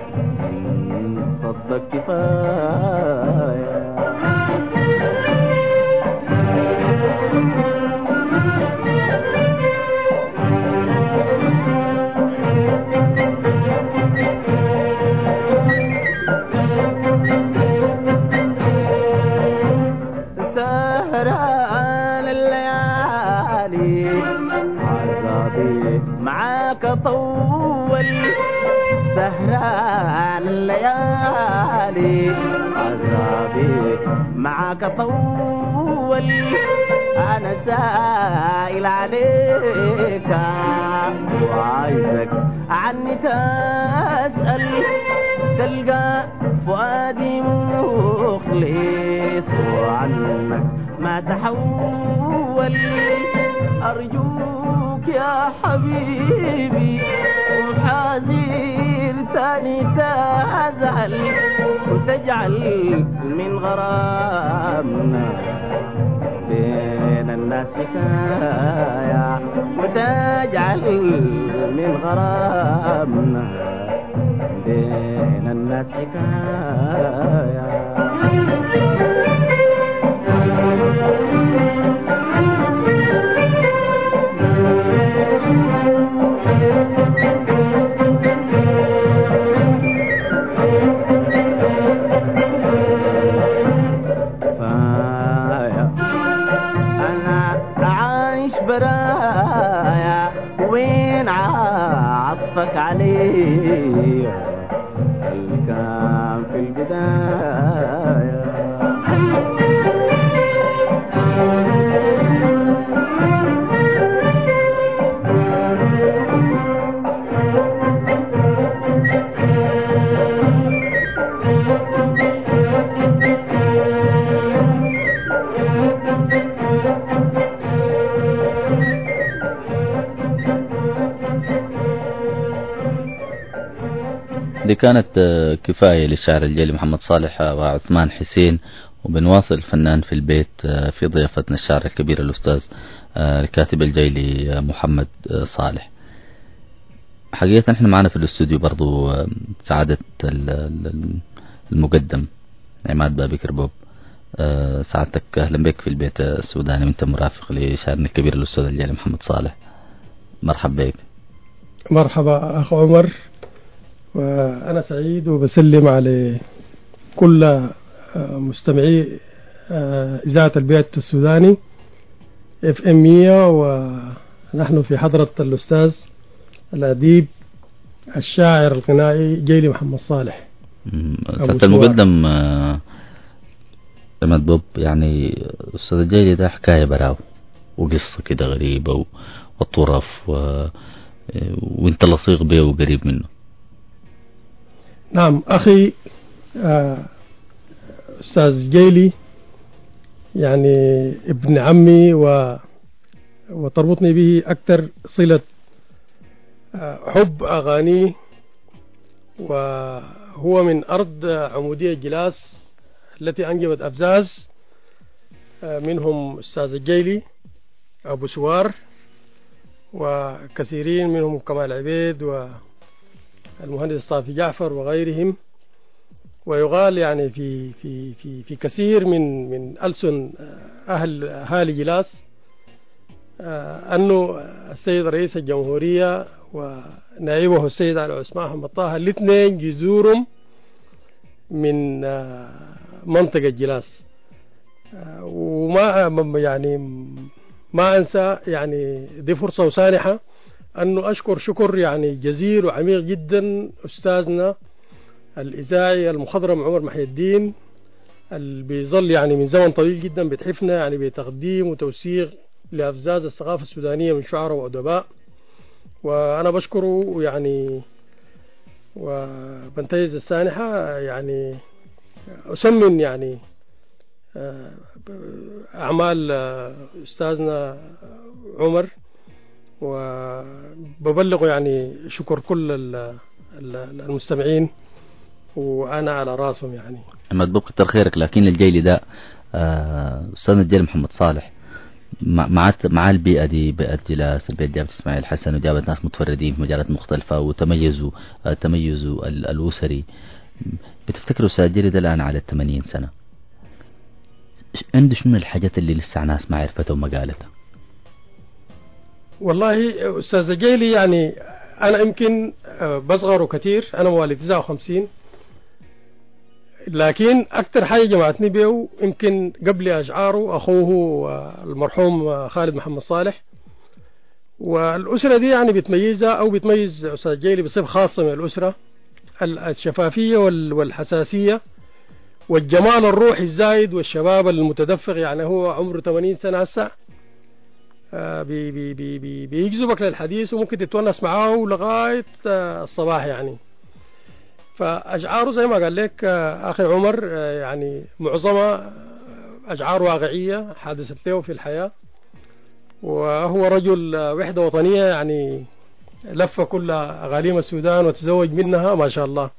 صدق كفاية. سهران الليالي عذابي معاك طول سهران الليالي عذابي معاك طول أنا سائل عليك وعايزك عني تسأل تلقى فؤادي مخلص وعنك ما تحول أرجوك يا حبيبي وحاذر تاني تزعل وتجعل من غرامنا بين الناس حكاية وتجعل من غرامنا بين الناس حكاية. برايا وين عطفك علي الكام في البداية دي كانت كفاية للشاعر الجيلي محمد صالح وعثمان حسين. وبنواصل الفنان في البيت في ضيافتنا الشاعر الكبير الأستاذ الكاتب الجيلي محمد صالح. حقيقة نحن معنا في الاستوديو برضو سعادة المقدم عماد بابي كربوب. سعادتك أهلا بك في البيت السوداني وانت مرافق لشاعرنا الكبير الأستاذ الجيلي محمد صالح. مرحبا بك. مرحبا أخ عمر، وأنا سعيد وبسلم على كل مستمعي إذاعة البيت السوداني FM 100. ونحن في حضرة الأستاذ الأديب الشاعر الغنائي جيلي محمد صالح. سعادة المقدم عماد بوب، يعني أستاذ الجيلي ده حكاية براو وقصة كده غريبة وطرف وانت لصيق بيه وقريب منه. نعم أخي أستاذ جيلي يعني ابن عمي وتربطني به أكثر صلة حب أغانيه، وهو من أرض عمودية جلاس التي أنجبت أفزاز منهم أستاذ الجيلي أبو سوار وكثيرين منهم كمال عبيد والمهندس صافي جعفر وغيرهم. ويقال يعني في كثير من ألسن أهل جلاس أنه السيد رئيس الجمهورية ونائبه السيد علي عثمان محمد طه الاثنين جذورهم من منطقة جلاس. وما يعني ما أنسى يعني دي فرصة وسانحة أنه أشكر شكر يعني جزيل وعميق جدا أستاذنا الإذاعي المخضرم عمر محي الدين، اللي بيظل يعني من زمن طويل جدا بتحفنا يعني بتقديم وتوثيق لأفزاز الثقافة السودانية من شعراء وأدباء. وأنا بشكره يعني وبنتهز السانحة يعني أسمن يعني أعمال أستاذنا عمر، وببلغ يعني شكر كل المستمعين وأنا على راسهم يعني. أحمد بوب كتر خيرك. لكن الجيلي ده أستاذنا الجيلي محمد صالح مع البيئة دي، بيئة جلاس، البيئة جابت إسماعيل حسن وجابت ناس متفردين في مجالات مختلفة وتميزوا الأسري. بتفتكروا أستاذ الجيلي ده الآن على 80 سنة، عندش من الحاجات اللي لسه ناس ما عرفتها وما قالتها؟ والله أستاذ الجيلي يعني أنا يمكن بصغره كتير، أنا مواليد 59، لكن أكتر حاجة جمعتني به يمكن قبل أشعاره أخوه المرحوم خالد محمد صالح، والأسرة دي يعني بتميزها أو بتميز أستاذ جيلي بصفة خاصة من الأسرة الشفافية والحساسية والجمال الروحي الزايد والشباب المتدفق. يعني هو عمره 80 سنة هسه بيجذبك للحديث وممكن تتونس معاه لغاية الصباح يعني. فأشعاره زي ما قال لك أخي عمر يعني معظمها أشعار واقعية حادثت له في الحياة، وهو رجل وحدة وطنية يعني لف كل أغاليم السودان وتزوج منها ما شاء الله.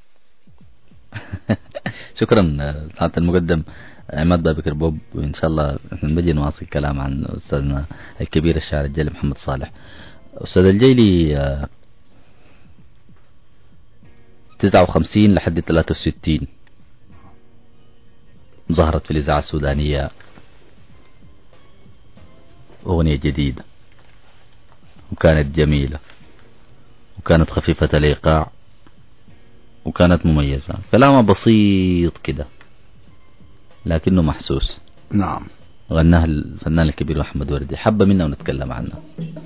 شكرا سعادة المقدم عماد بابكر بوب، وإن شاء الله نجي نواصل الكلام عن أستاذنا الكبير الشاعر الجيلي محمد صالح. أستاذ الجيلي 59 لحد 63 ظهرت في الإذاعة السودانية أغنية جديدة وكانت جميلة وكانت خفيفة الإيقاع وكانت مميزة، كلامها بسيط كده لكنه محسوس. نعم. غناها الفنان الكبير محمد وردي، حبة منا ونتكلم عنها.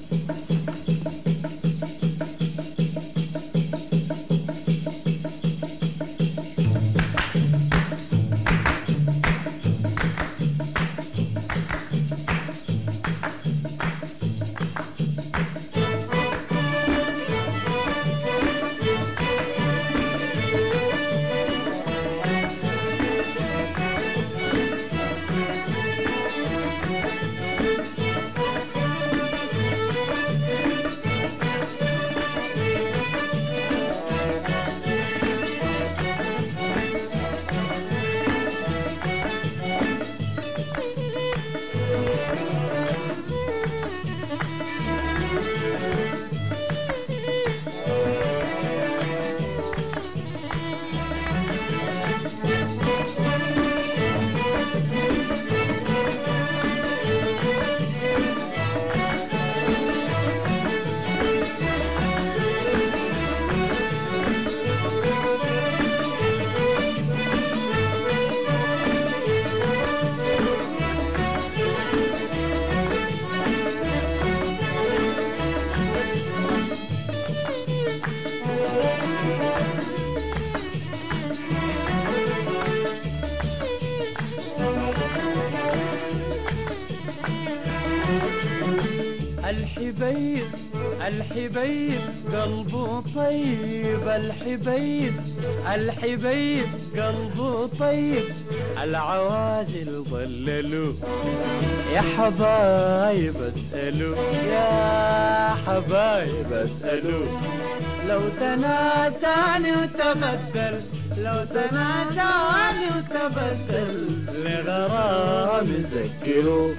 الحبيب الحبيب قلبه طيب، الحبيب الحبيب قلبه طيب، العوازل ضللوا يا حبايب اسألوا، يا حبايب اسألوا، لو تناساني وتبدل، لو تناساني وتبدل لغرامي ذكروا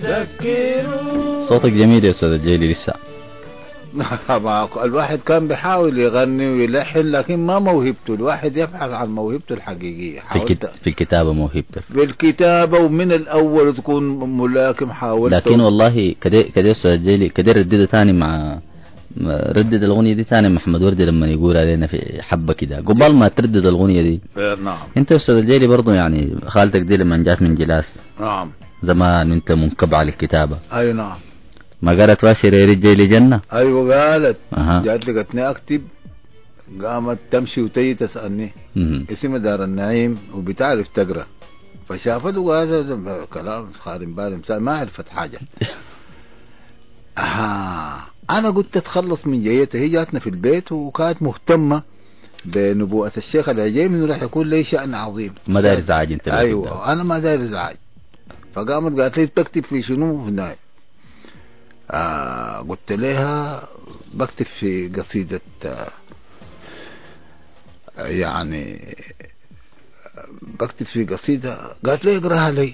ذكروا. صوتك جميل يا أستاذ الجيلي لسه. الواحد كان بيحاول يغني ويلحن لكن ما موهبته، الواحد يبحث عن موهبته الحقيقية. في الكتابة موهبتك، في الكتابة ومن الأول تكون ملاكم حاولت. لكن والله كده أستاذ الجيلي كده ردد تاني مع ردد الأغنية دي تاني محمد وردي لما يقول علينا في حبة كده قبل ما تردد الأغنية دي. نعم. انت أستاذ الجيلي برضو يعني خالتك دي لما جات من جلاس نعم زمان وانت منكب على الكتابة. أي نعم. ما قالت واشر يا رجالي جنة؟ أيوة قالت. جات لقتني أكتب، قامت تمشي وتجي تسألني اسم دار النعيم وبتعرف تقرأ، فشافته هذا كلام خارم بالي ما عرفت حاجة. أنا قلت أتخلص من جيتها، هي جاتنا في البيت وكانت مهتمة بنبوءة الشيخ العجيمي إنه راح يكون لي شأن عظيم. ما داير إزعاج أنت. أيوة أنا ما داير إزعاج. فقامت قالت لي بكتب في شنو في النهاية؟ قلت لها بكتب في قصيدة يعني بكتب في قصيدة. قالت لي اقراها لي.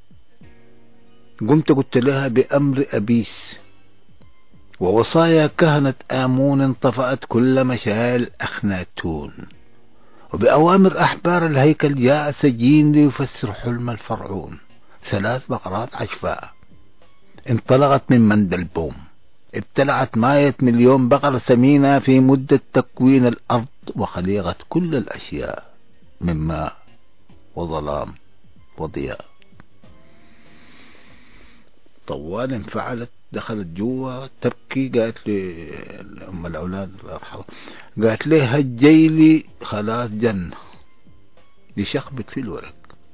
قمت قلت لها بأمر أبيس ووصايا كهنة آمون انطفأت كل مشاعل أخناتون، وبأوامر أحبار الهيكل جاء سجين ليفسر حلم الفرعون. 3 بقرات عشفاء انطلقت من مندلبوم، ابتلعت 100 مليون بقرة سمينة في مدة تكوين الأرض وخليقت كل الأشياء من ماء وظلام وضياء. طوال انفعلت، دخلت جوا تبكي، قالت لي أم الأولاد الله يرحمها، قالت لي هجي لي خلاص جنة، دي شخبت في الورق.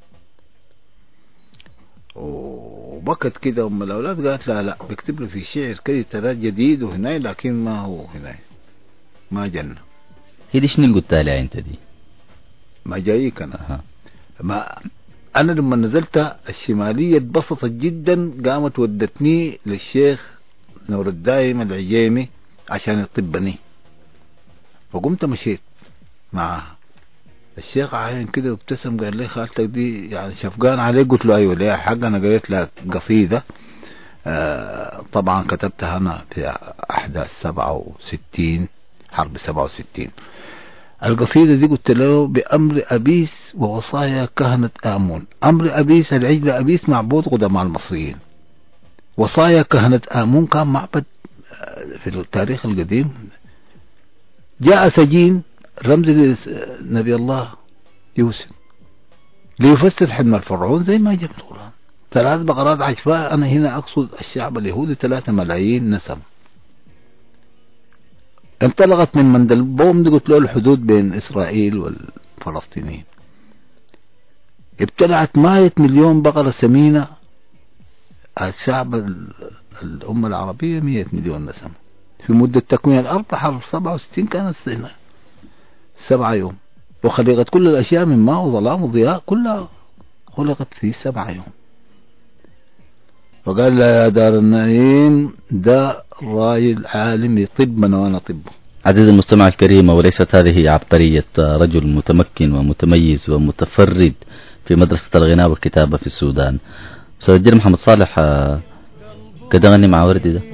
وبكت كده أم الأولاد، قالت لا بكتب له في شعر كده ترى جديد وهناي، لكن ما هو هناي ما جنة. هي دي شنو اللي قلتها لها انت دي؟ ما جايك أنا. ما أنا لما نزلت الشمالية اتبسطت جدا، قامت ودتني للشيخ نور الدائم العجيمي عشان يطبني، فقمت مشيت معها. الشيخ عين كده وابتسم، قال لي خالتك دي يعني شفقان عليك؟ قلت له ايوه. ليه حق؟ انا قريت لك قصيدة طبعا كتبتها انا في احداث 67 حرب 67. القصيدة دي قلت له بأمر أبيس ووصايا كهنة آمون. أمر أبيس العجل أبيس معبود قدماء المصريين، وصايا كهنة آمون كان معبد في التاريخ القديم. جاء سجين رمز لنبي الله يوسف ليفسر حلم الفرعون زي ما جاء في القرآن. 3 بقرات عشفاء. أنا هنا أقصد الشعب اليهودي 3 ملايين نسم. انطلقت من مندلبوم دي قلت له الحدود بين إسرائيل والفلسطينيين. ابتلعت 100 مليون بقرة سمينة. الشعب الأمة العربية 100 مليون نسمة في مدة تكوين الأرض. حرب 67 كانت 7 يوم، وخلقت كل الأشياء من ماء وظلام وضياء كلها خلقت في 7 يوم. وقال لا يا دار النعيم ده راي العالم يطب وانا طبه. عزيزي المستمع الكريم، وليست هذه عبقرية رجل متمكن ومتميز ومتفرد في مدرسة الغناء والكتابة في السودان. أستاذ الجيل محمد صالح كده غني مع وردي ده.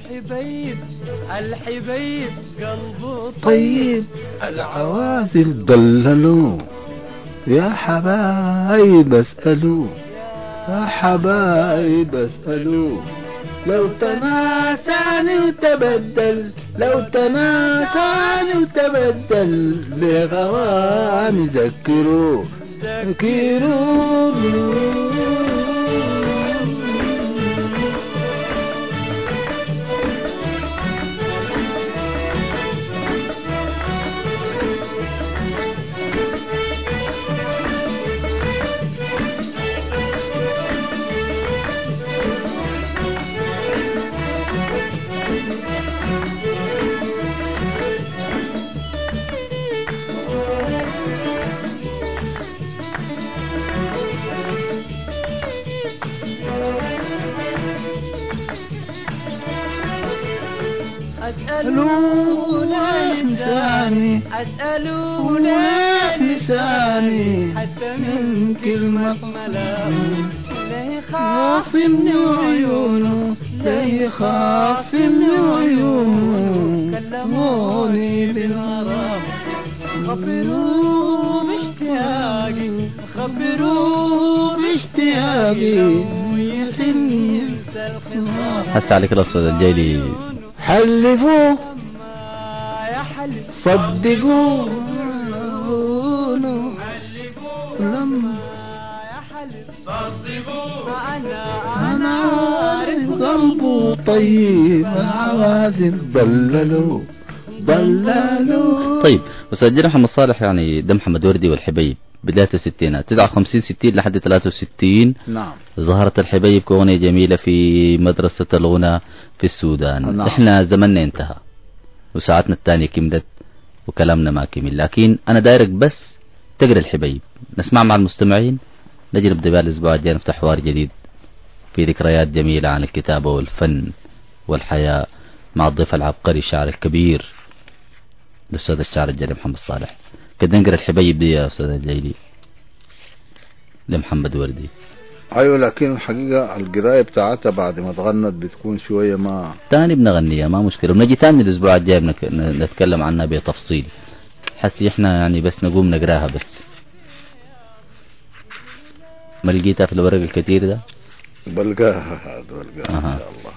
الحبيب قلبه طيب العوازل ضللوا يا حبايب اسألوا، يا حبايب اسألوا، لو تناساني وتبدل، لو تناساني وتبدل بغرام ذكروا ذكروا. أسألونا لساني، أسألونا لساني، حتى من كلمة ملام ليه خاصمني عيونه، ليه خاصمني عيونه، كلموني بالغرام، خبروه باشتياقي، خبروه باشتياقي، ويحن ينسى الخصام. حس عليك الأستاذ الجيلي. حلفوا صدقوا لما أنا عارف قلبه طيب، العوازل ضللوا. طيب أستاذ جيل محمد صالح، يعني ده محمد وردي والحبيب بداية الستينات 59 60 لحد 63. نعم. ظهرت الحبيب كأغنية جميلة في مدرسة الغنى في السودان. نعم. احنا زمننا انتهى وساعتنا الثانية كملت وكلامنا ما كمل، لكن انا دايرك بس تقرأ الحبيب نسمع مع المستمعين، نجي نبدأ بها الاسبوع الجاي نفتح حوار جديد في ذكريات جميلة عن الكتابة والفن والحياة مع الضيف العبقري الشاعر الكبير الأستاذ الشاعر الجليل محمد صالح. كده نقرأ الحبيب دي يا أستاذ الجليل لمحمد وردي. ايوه، لكن الحقيقة القراية بتاعتها بعد ما تغنت بتكون شوية ما تاني بنغنيها ما مشكلة، ونجي تاني الأسبوع الجاي نتكلم عنها بتفصيل. حسي احنا يعني بس نقوم نقراها بس. ما لقيتها في الورق الكثير ده؟ بلقاها ان شاء الله.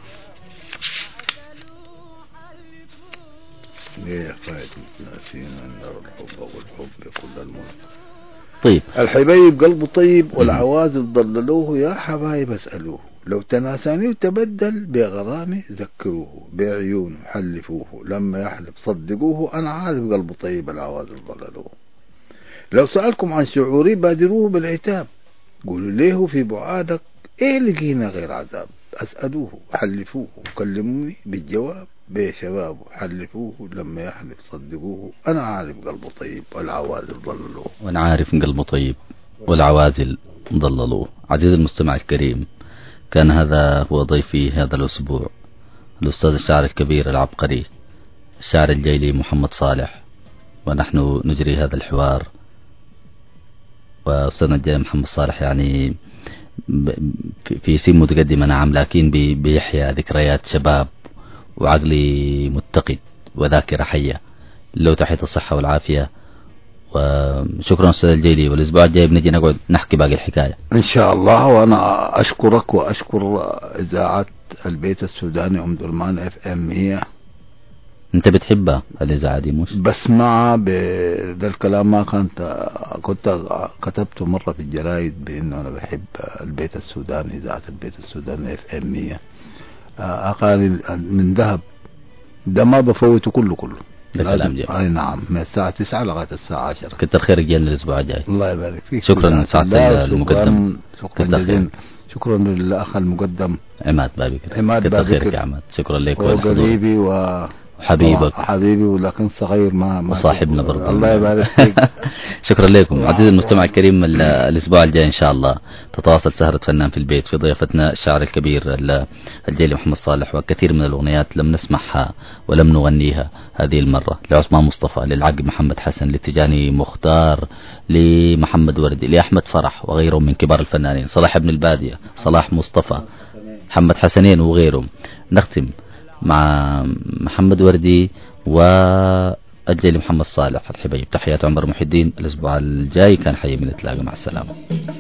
ليه يا فايد ناسين النار الحب والحب كل المنى. طيب الحبيب قلبه طيب والعوازل ضللوه، يا حبايب اسألوه. لو تناساني وتبدل بغرامي ذكروه، بعيونه حلفوه، لما يحلف صدقوه، أنا عارف قلبه طيب العواذل ضللوه. لو سألكم عن شعوري بادروه بالعتاب، قولوا ليه في بعادك إيه لقينا غير عذاب. أسألوه حلفوه وكلموني بالجواب، بشباب حلفوه، لما يحلف صدقوه، أنا عارف قلبه طيب والعوازل ضللوه. وأنا عارف قلبه طيب والعوازل ضللوه. عزيزي المستمع الكريم، كان هذا هو ضيفي هذا الأسبوع الأستاذ الشاعر الكبير العبقري الشاعر الجيلي محمد صالح، ونحن نجري هذا الحوار. وأستاذنا الجيلي محمد صالح يعني في سن متقدمة نعم، لكن بيحيا ذكريات شباب وعقلي متقد وذاكرة حية. لو تحية الصحة والعافية، وشكرا أستاذ الجيلي. والأسبوع الجاي بنجي نقعد نحكي باقي الحكاية إن شاء الله. وأنا أشكرك وأشكر إذاعة البيت السوداني أم درمان FM 100. أنت بتحبها الإذاعة دي؟ مش بسمعها بذا الكلام، ما كنت كتبته مرة في الجرايد بأنه أنا بحب البيت السوداني، إذاعة البيت السوداني FM 100. أقالي من ذهب ده ما بفوته كله أي نعم، من الساعة 9 لغاية الساعة 10. كتر خيرك جينا الأسبوع الجاي. الله يبارك فيك. شكرا سعادة المقدم. شكرا جزيلا. شكرا للأخ المقدم عماد بابكر. كتر خيرك يا عماد. شكرا لك وقريبي حبيبي ولكن صغير ما وصاحبنا برضه. الله يبارك فيك. شكرا لكم عزيزي المستمع الكريم. الأسبوع الجاي إن شاء الله تتواصل سهرة فنان في البيت في ضيافتنا الشاعر الكبير الجيلي محمد صالح، وكثير من الأغنيات لم نسمعها ولم نغنيها هذه المرة، لعثمان مصطفى، للعقب محمد حسن، لتجاني مختار، لمحمد وردي، لأحمد فرح وغيرهم من كبار الفنانين، صلاح ابن البادية، صلاح مصطفى، محمد حسنين وغيرهم. نختم مع محمد وردي والجيلي محمد صالح الحبيب. تحيات عمر محي الدين. الأسبوع الجاي كان حي من نتلاقى. مع السلامة.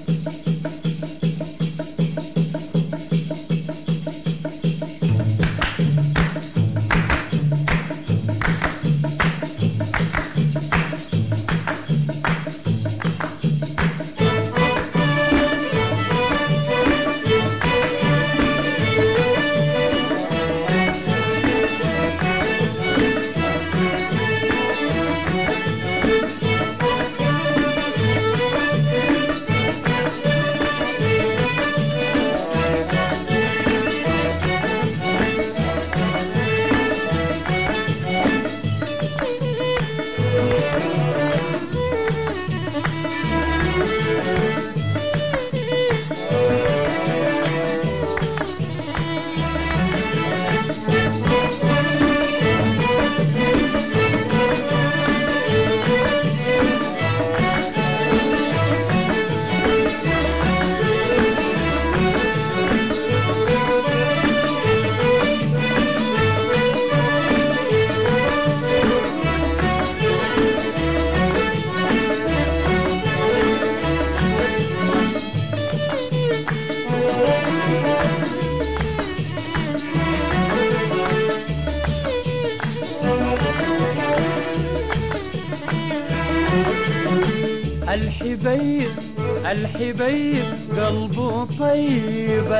الحبيب قلبه طيب،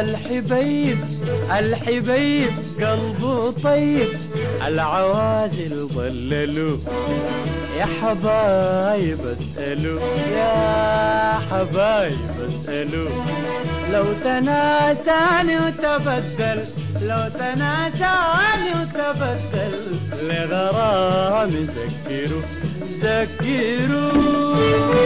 الحبيب قلبه طيب، العوازل ضللوا يا حبايب اسألوا، يا حبايب اسألوا، لو تناساني وتبدل، لو تناساني وتبدل لغرامي ذكروا ذكروا.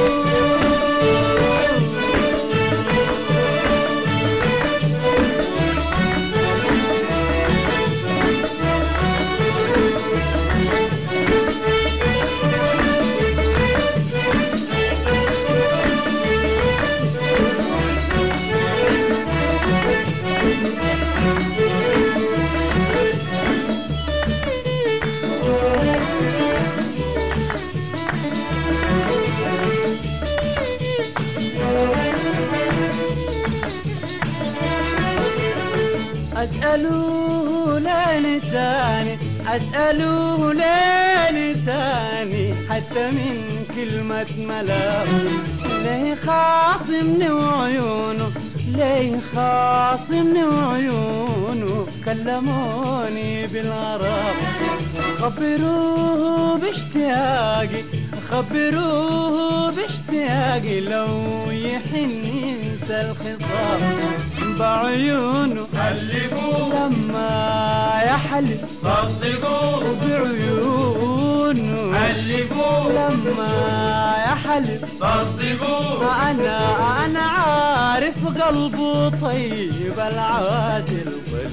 أسألوه لساني، أسألوه لساني، حتى من كلمة ملام ليه خاصمني وعيونه، ليه خاصمني وعيونه كلموني بالغرام خبروه باشتياقي خبروه باشتياقي لو يحن ينسى الخطاب بعيونه حلفوه لما يحلف صدقوه بعيونه حلفوه لما يحلف صدقوه أنا عارف قلبه طيب العادل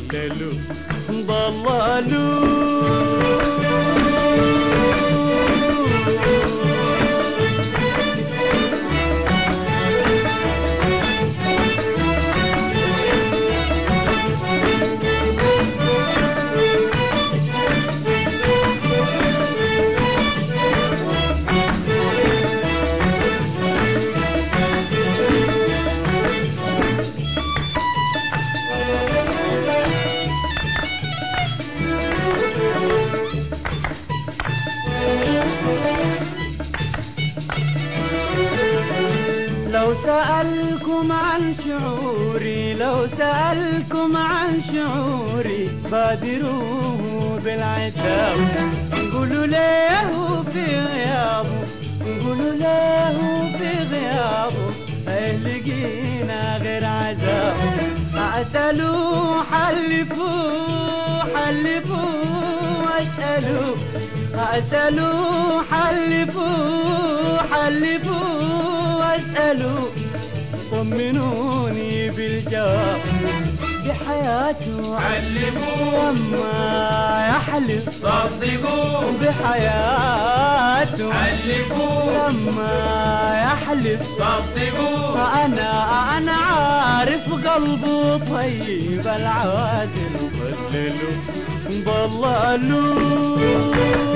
لو سألكم عن شعوري لو سألكم عن شعوري بادروه بالعتاب قولوا له في غيابه قولوا له في غيابه لقينا غير عذاب أسألوا حلفوا حلفوا أسألوا أسألوا حلفوا حلفوا أسألوا طمنوني بالجواب بحياته علموه لما يحلف صدقوه بحياته علموه لما يحلف صدقوه أنا عارف قلبه طيب العادل ضللوا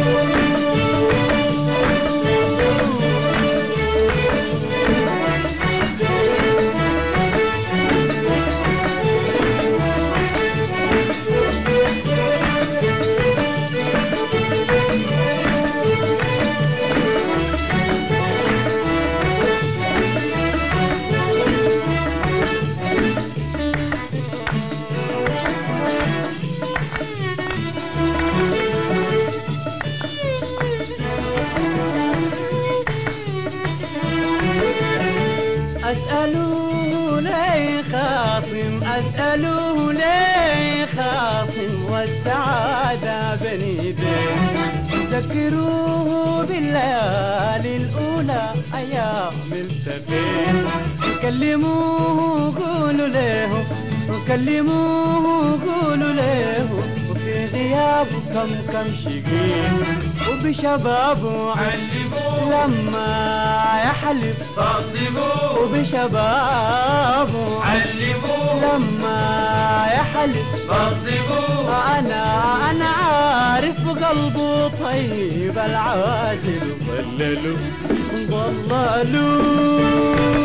أسألوه ليه خاصم أسألوه ليه خاصم والسعادة بين يديه ذكروه بالليالي الأولى أيام التفين كلموه قولوا له كلموه قولوا له وفي غيابه كم شقيق وبشبابه علموه لما يحلف صدقوه وبشبابه علموه لما يحلف صدقوه أنا عارف قلبه طيب العادل ضللوا